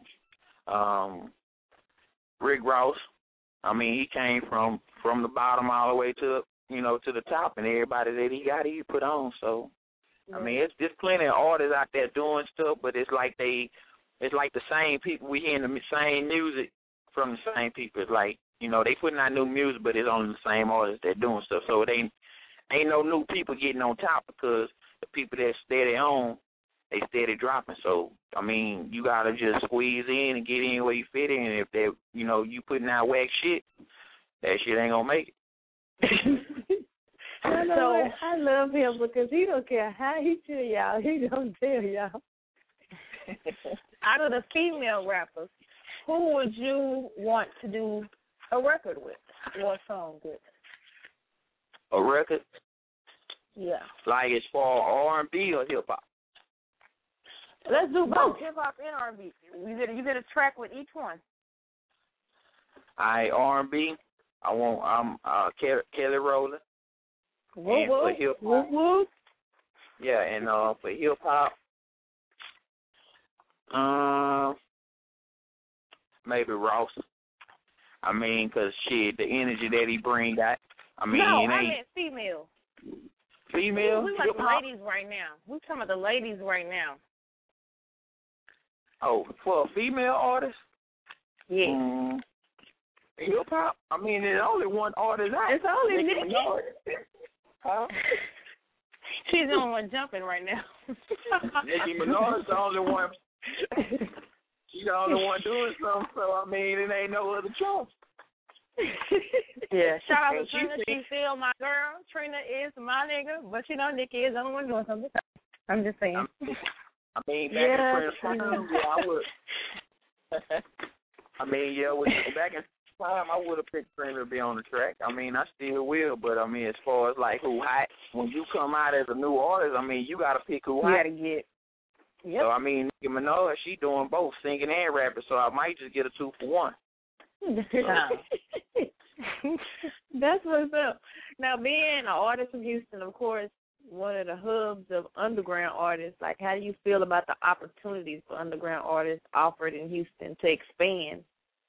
G: Rick Ross, I mean, he came from the bottom all the way to, you know, to the top, and everybody that he put on. So, I mean, it's just plenty of artists out there doing stuff, but it's like the same people. We hearing the same music from the same people. It's like, you know, they putting out new music, but it's only the same artists that doing stuff. So it ain't no new people getting on top because the people that steady on, they steady dropping. So, I mean, you got to just squeeze in and get in where you fit in. And if they, you know, you putting out whack shit, that shit ain't going to make it.
B: I love him because he don't care how he tell y'all. He don't tell y'all. Out of the female rappers, who would you want to do a record with or a song with?
G: a record?
D: Yeah.
G: Like as far R&B or hip hop?
D: Let's do both, hip hop and R&B. You get a track with each one.
G: R&B. I'm Kelly Rowland. And for hip hop, yeah, and for hip hop, maybe Ross. I mean, 'cause shit, the energy that he bring out. I mean,
D: no,
G: it
D: I
G: ain't
D: meant female.
G: Female.
D: We like the ladies right now. We talking about the ladies right now.
G: Oh, for a female artist?
D: Yeah.
G: Hip hop? I mean, there's only one artist out.
D: It's only
G: Nicki Minaj. Huh?
D: She's the only one jumping right now.
G: Nicki Minaj the only one. She's the only one doing something, so I mean, it ain't no other choice.
D: Yeah, shout out to Trina. She's still my girl. Trina is my nigga, but you know, Nikki is the only one doing something. I'm just saying.
G: I mean, back in Prince time, yeah, I would. I mean, yeah, back in time, I would have picked Trina to be on the track. I mean, I still will, but I mean, as far as like who hot, when you come out as a new artist, I mean, you got to pick who hot.
D: You got to get. Yep.
G: So I mean, Nicki Minaj, she doing both singing and rapping, so I might just get a 2-for-1.
D: That's what's up. Now, being an artist from Houston, of course, one of the hubs of underground artists, like how do you feel about the opportunities for underground artists offered in Houston to expand?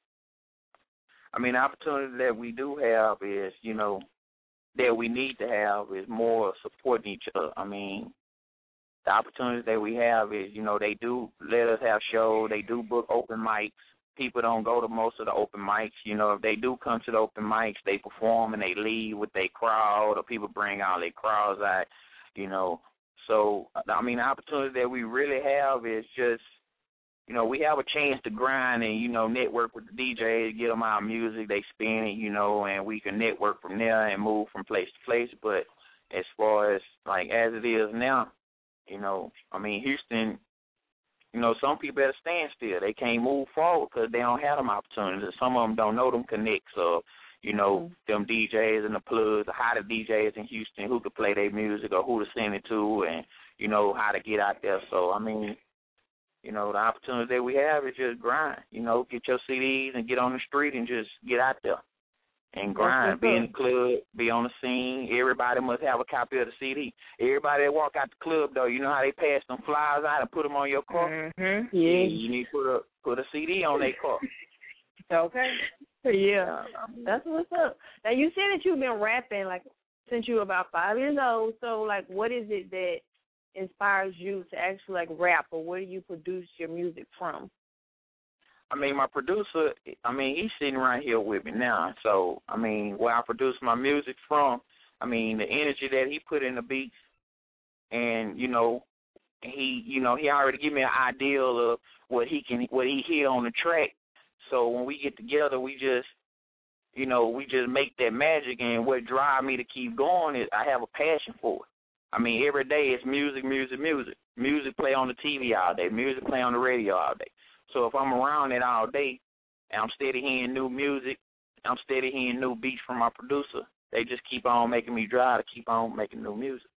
G: I mean, the opportunity that we do have is, you know, that we need to have is more supporting each other. I mean, the opportunities that we have is, you know, they do let us have shows, they do book open mics. People don't go to most of the open mics. You know, if they do come to the open mics, they perform and they leave with their crowd, or people bring all their crowds out, you know. So, I mean, the opportunity that we really have is just, you know, we have a chance to grind and, you know, network with the DJs, get them our music, they spin it, you know, and we can network from there and move from place to place. But as far as, like, as it is now, you know, I mean, Houston, you know, some people at a standstill. They can't move forward because they don't have them opportunities. Some of them don't know them connects or, you know, them DJs and the plugs, the hotter DJs in Houston who could play their music or who to send it to and, you know, how to get out there. So, I mean, you know, the opportunity that we have is just grind. You know, get your CDs and get on the street and just get out there and grind. Be in the club, be on the scene. Everybody must have a copy of the CD. Everybody that walk out the club, though, you know how they pass them flyers out and put them on your car?
D: Mm-hmm. Yeah.
G: You need to put a CD on their car.
D: Okay. Yeah. That's what's up. Now, you said that you've been rapping, like, since you were about 5 years old. So, like, what is it that inspires you to actually, like, rap, or where do you produce your music from?
G: I mean, my producer, I mean, he's sitting right here with me now. So, I mean, where I produce my music from, I mean, the energy that he put in the beats, and, you know, he already give me an ideal of what he hear on the track. So when we get together, we just make that magic, and what drives me to keep going is I have a passion for it. I mean, every day it's music, music, music. Music play on the TV all day. Music play on the radio all day. So if I'm around it all day and I'm steady hearing new music, I'm steady hearing new beats from my producer, they just keep on making me drive to keep on making new music.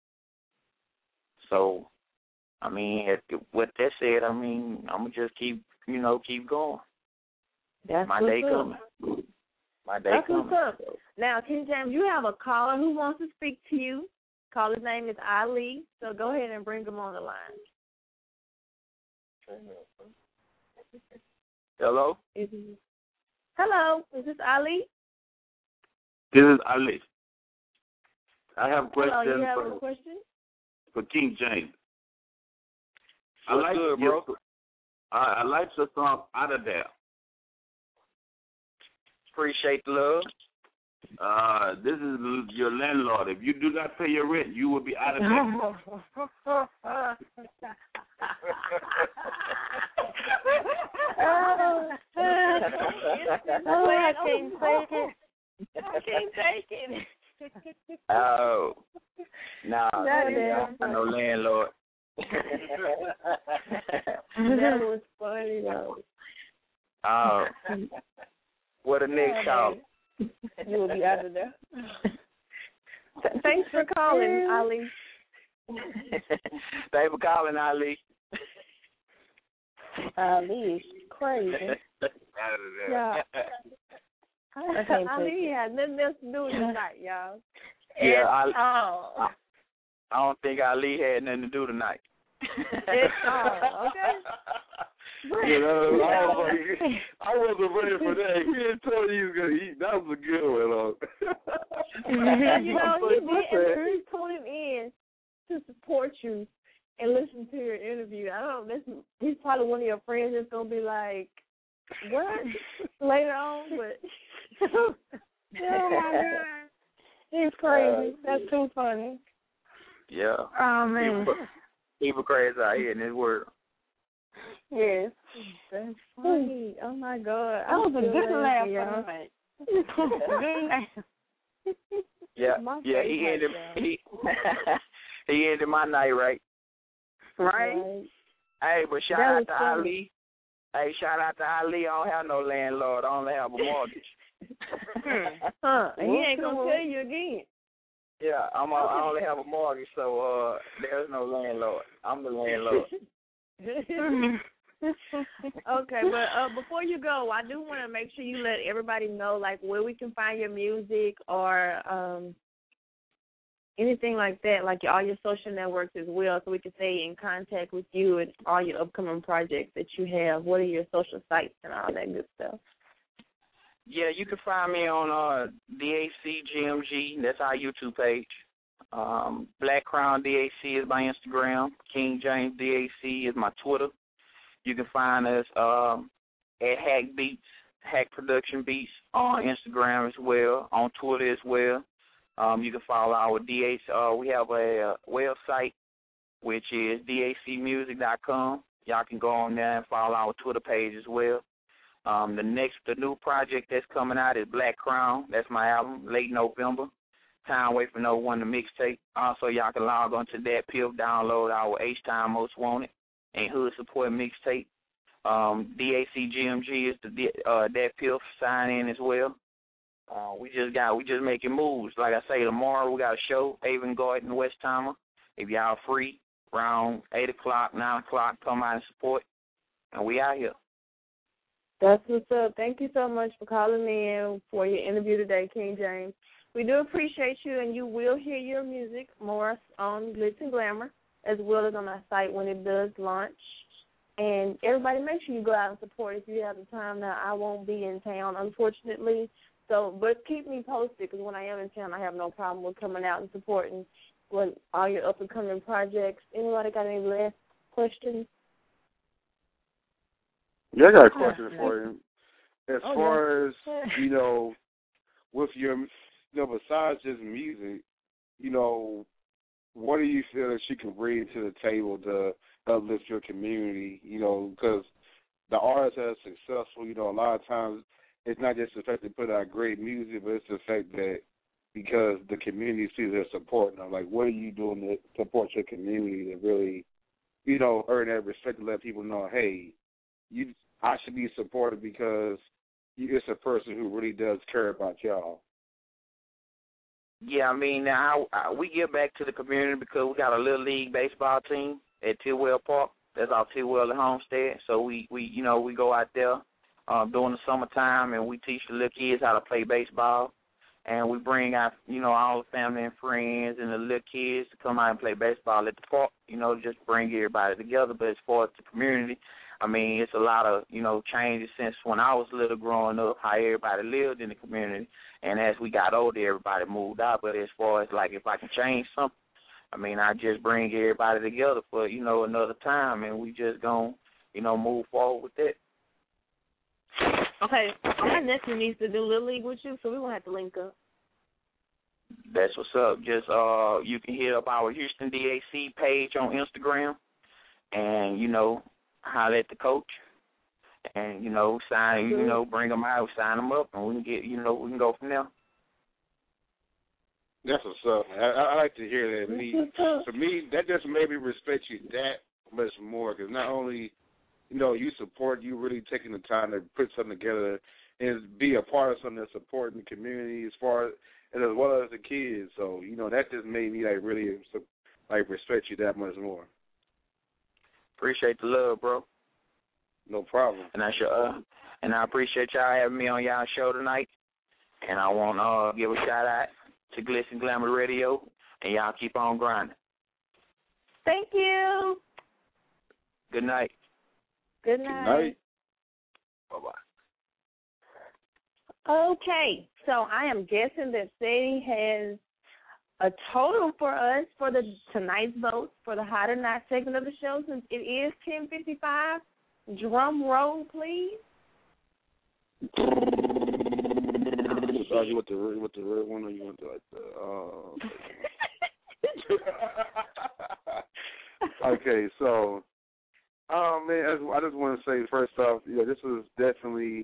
G: So, I mean, with that said, I mean, I'm going to just keep going.
D: That's
G: my
D: what's
G: day
D: up.
G: coming. My day
D: That's
G: coming.
D: what's up. Now, King James, you have a caller who wants to speak to you. Caller's name is Ali, so go ahead and bring him on the line.
G: Hello?
D: Hello, is this Ali?
C: This is Ali. I have a question,
D: Hello, you have a question?
C: For King James.
G: What's good, bro?
C: I like your song Out of There.
G: Appreciate the love.
C: This is your landlord. If you do not pay your rent, you will be out of there.
D: I can't take it. I can't take it.
G: Oh, no, I'm no landlord.
D: That was funny, though.
G: Oh, what a next call.
D: You will be out of there.
B: Thanks for calling, Ali.
G: Thanks for calling, Ali.
D: Ali is crazy. Yeah.
B: Ali had nothing else to do tonight, y'all.
G: Yeah, I don't think Ali had nothing to do tonight.
B: Okay.
C: You know, I wasn't ready for that. He didn't tell you he was going to eat. That was a good one.
B: You know, he's tuning in to support you and listen to your interview. I don't know. He's probably one of your friends that's going to be like, what? Later on, but.
D: Oh, my God. He's crazy. That's too funny.
G: Yeah.
D: Oh, man.
G: People crazy out here in this world.
D: Yes.
B: That's funny. Oh, my God.
D: That was a good laugh,
B: y'all.
D: Good laugh.
G: Yeah, he ended my night right.
D: Right.
G: Hey, but shout out to Ali. Hey, shout out to Ali. I don't have no landlord. I only have a mortgage.
B: He ain't gonna tell you again.
G: Yeah, I only have a mortgage, so there's no landlord. I'm the landlord.
B: Okay, but before you go, I do want to make sure you let everybody know, like, where we can find your music or anything like that, like all your social networks as well, so we can stay in contact with you and all your upcoming projects that you have. What are your social sites and all that good stuff?
G: Yeah, you can find me on DACGMG. That's our YouTube page. Black Crown DAC is my Instagram. King James DAC is my Twitter. You can find us at Hack Beats, Hack Production Beats on Instagram as well, on Twitter as well. You can follow our DAC. We have a website, which is dacmusic.com. Y'all can go on there and follow our Twitter page as well. The new project that's coming out is Black Crown. That's my album, late November. Time Wait for No One, the mixtape. Also, y'all can log on to that PIF, download our H-Time Most Wanted and Hood Support mixtape. DACGMG is that PIF, sign in as well. We just making moves. Like I say, tomorrow we got a show, Avon Garden, Westheimer. If y'all free, around 8 o'clock, 9 o'clock, come out and support. And we out here.
B: That's what's up. Thank you so much for calling in for your interview today, King James. We do appreciate you, and you will hear your music more on Glitz and Glamour, as well as on our site when it does launch. And everybody, make sure you go out and support if you have the time. Now, I won't be in town, unfortunately, but keep me posted, because when I am in town, I have no problem with coming out and supporting all your up-and-coming projects. Anybody got any last questions?
C: Yeah, I got a question for you. As far as, with your, besides just music, what do you feel that you can bring to the table to uplift your community? Because the artists that are successful, a lot of times it's not just the fact they put out great music, but it's the fact that because the community sees their support. Now, like, what are you doing to support your community to really, earn that respect and let people know, hey, I should be supported because it's a person who really does care about y'all.
G: Yeah, I mean, we give back to the community because we got a little league baseball team at Tidwell Park. That's our Tidwell Homestead. So we go out there during the summertime and we teach the little kids how to play baseball. And we bring out, all the family and friends and the little kids to come out and play baseball at the park, just bring everybody together. But as far as the community, I mean, it's a lot of, changes since when I was little growing up, how everybody lived in the community. And as we got older, everybody moved out. But as far as, like, if I can change something, I mean, I just bring everybody together for, another time. And we just going to, move forward with that.
B: Okay, my nephew needs to do Little League with you, so we're going to have to link up.
G: That's what's up. Just you can hit up our Houston DAC page on Instagram and, holler at the coach and, sign, bring them out, sign them up, and we can get, we can go from there.
C: That's what's up, man. I like to hear that. For me, that just made me respect you that much more because not only, you support, you really taking the time to put something together and be a part of something that's supporting the community as far as and as well as the kids. So, that just made me like really like respect you that much more.
G: Appreciate the love, bro.
C: No problem.
G: And I appreciate y'all having me on y'all show tonight. And I want to give a shout out to Glitz & Glamour Radio, and y'all keep on grinding.
B: Thank you.
G: Good night.
B: Good
C: Good
B: night.
C: night.
G: Bye-bye.
B: Okay, so I am guessing that Sadie has a total for us for tonight's votes for the Hot or Not segment of the show, since it is 10:55. Drum roll, please.
C: You want the red one, or you want Okay, so, man, I just want to say first off, this was definitely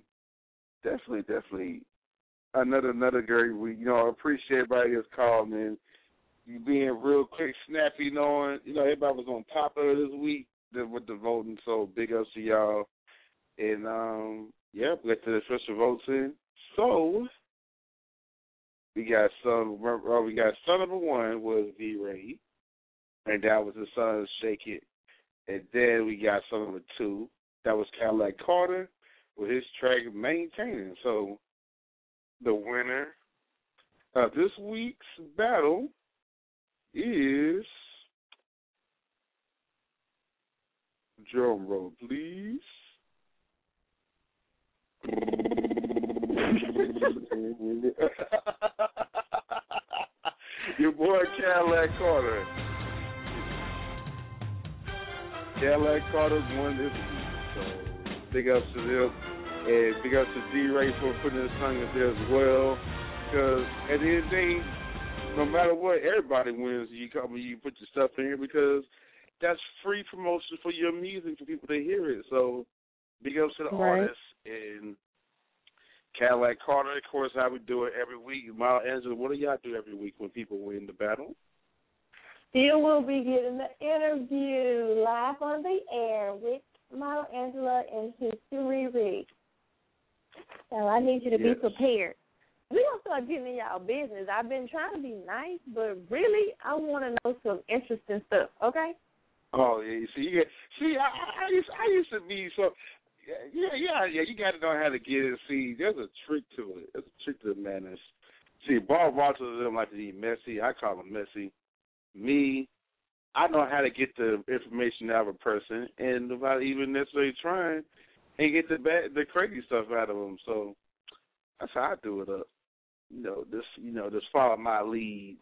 C: another great week. I appreciate everybody that's called, man. You being real quick, snappy, knowing, everybody was on top of it this week with the voting, so big ups to y'all. And, we got the official votes in. So, we got son number one was V-Ray, and that was the son of Shake It. And then we got son number two, that was Cadillac Carter, with his track Maintaining. So, the winner of this week's battle is, drum roll, please. Your boy Cadillac Carter. Cadillac Carter's won this week. So, big ups to them. And big ups to D-Ray for putting his song in there as well. Because at the end of the day, no matter what, everybody wins. You put your stuff in here because that's free promotion for your music for people to hear it. So big ups to the artists. And Cadillac Carter, of course, how we do it every week. Maya Angelou, what do y'all do every week when people win the battle?
D: You will be getting the interview live on the air with Maya Angelou and History Rick. So I need you to be prepared. We're going to start getting in y'all business. I've been trying to be nice, but really I want to know some interesting stuff, okay?
C: Oh, yeah. I used to be so... Yeah, you got to know how to get it. See, there's a trick to it. There's a trick to the madness. See, Bob Rogers and them like to be messy. I call them messy. Me, I know how to get the information out of a person and without even necessarily trying and get the crazy stuff out of them. So that's how I do it up. Just follow my lead.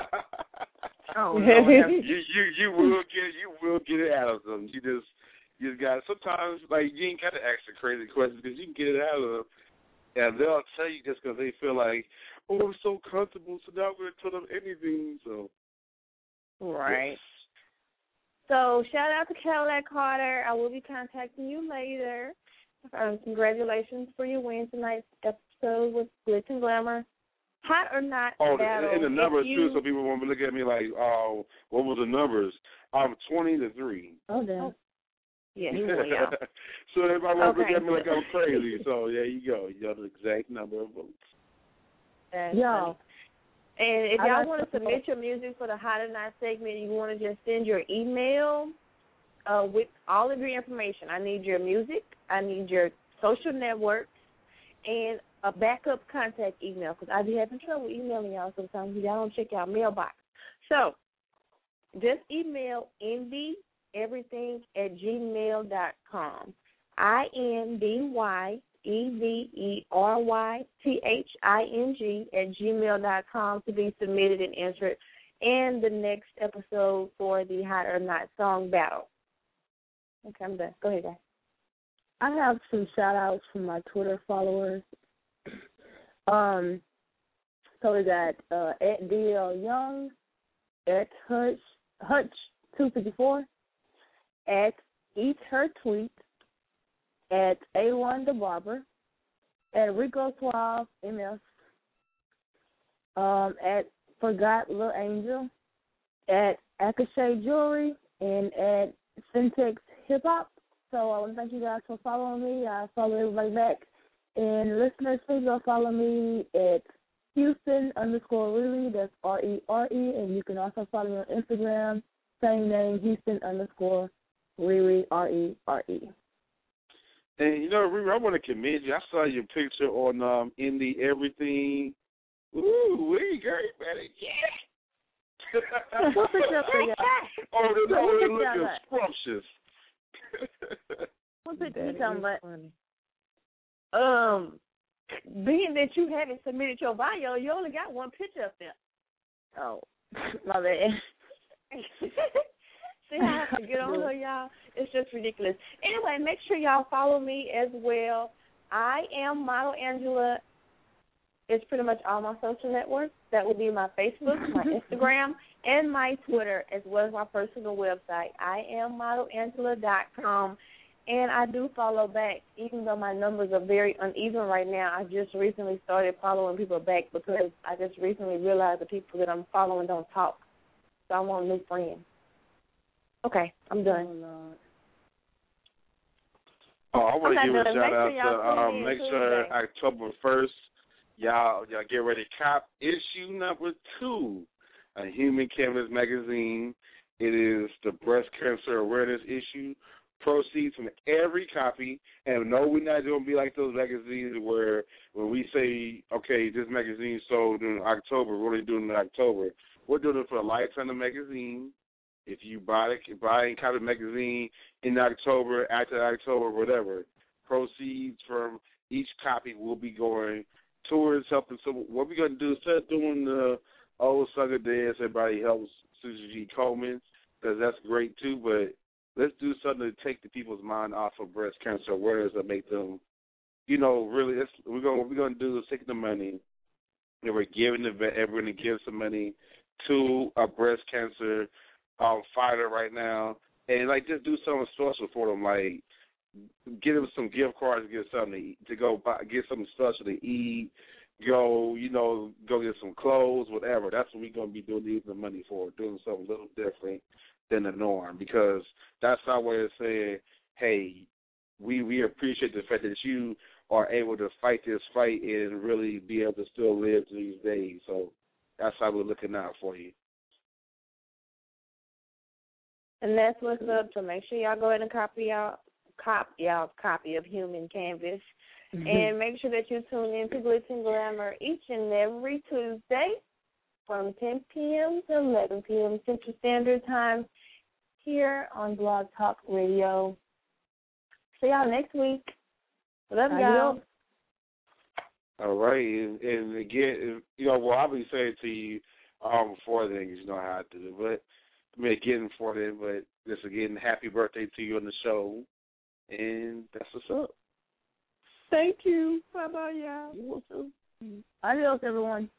C: You will get it out of them. You just got sometimes like you ain't got to ask the crazy questions because you can get it out of them, and they'll tell you just because they feel like, oh, I'm so comfortable, so now I'm going to tell them anything. So
B: right. Yes. So shout out to Cadillac Carter. I will be contacting you later. Congratulations for your win tonight's episode with Glitz & Glamour. Hot or Not battle.
C: And the numbers too, so people won't look at me like, oh, what was the numbers? 20-3.
B: Oh, damn. Yeah, he won, y'all.
C: So everybody won't look at me like I'm crazy. So there you go. You got the exact number of votes.
B: Y'all. And if y'all want to submit your music for the Hot or Not segment, you want to just send your email with all of your information. I need your music. I need your social networks and a backup contact email because I be having trouble emailing y'all sometimes because y'all don't check y'all mailbox. So just email indyeverything@gmail.com. indyeverything@gmail.com to be submitted and entered in the next episode for the Hot or Not song battle. Okay, I'm done. Go ahead, guys.
D: I have some shout-outs from my Twitter followers. So we got at DL Young, at Hutch254, at Eat Her Tweet, at A1 the Barber, at Rico Suave MS, at Forgot Little Angel, at Akashay Jewelry, and at Syntex Hip Hop. So I want to thank you guys for following me. I follow everybody back. And listeners, please go follow me at Houston_Riri. That's RERE. And you can also follow me on Instagram. Same name, Houston_Riri, RERE.
C: And you know, Riri, I want to commend you. I saw your picture on Indie Everything. Ooh, wee, girl, you better
D: What picture up there, y'all?
C: Oh,
D: What
C: they're
D: picture
C: looking
D: y'all
C: scrumptious.
D: What picture you talking about?
B: Being that you haven't submitted your bio, you only got one picture up there.
D: Oh, my bad.
B: See how I have to get on her, y'all? It's just ridiculous. Anyway, make sure y'all follow me as well. I am Model Angela. It's pretty much all my social networks. That will be my Facebook, my Instagram, and my Twitter, as well as my personal website, IamModelAngela.com. And I do follow back, even though my numbers are very uneven right now. I just recently started following people back because I just recently realized the people that I'm following don't talk. So I want new friends. Okay, I'm done.
C: Oh, I want to give a shout out to
B: make
C: sure October 1st, y'all get ready to cop issue number 2 of Human Canvas magazine. It is the breast cancer awareness issue. Proceeds from every copy. And no, we're not going to be like those magazines where when we say, okay, this magazine sold in October, we're only doing it in October. We're doing it for a lifetime of magazine. If you buy and copy the magazine in October, after October, whatever, proceeds from each copy will be going towards helping. So what we're going to do is start doing the old sucker dance. Everybody helps Susie G. Coleman, because that's great too. But let's do something to take the people's mind off of breast cancer awareness and make them, really. What we're going to do is take the money and we're giving everyone to give some money to a breast cancer fighter right now, and just do something special for them, like get them some gift cards to get something to go buy, get something special to eat, go get some clothes, whatever. That's what we're gonna be doing, using the money for, doing something a little different than the norm, because that's our way of saying, hey, we appreciate the fact that you are able to fight this fight and really be able to still live through these days. So that's how we're looking out for you.
B: And that's what's up. So make sure y'all go ahead and copy y'all copy of Human Canvas. Mm-hmm. And make sure that you tune in to Glitz and Glamour each and every Tuesday from 10 p.m. to 11 p.m. Central Standard Time here on Blog Talk Radio. See y'all next week. Love y'all.
C: All right. And again, I'll be saying to you before then, you know how to do it. But again before then, but just again, happy birthday to you on the show. And that's what's up.
B: Thank you. Bye-bye, y'all.
D: Adios, everyone.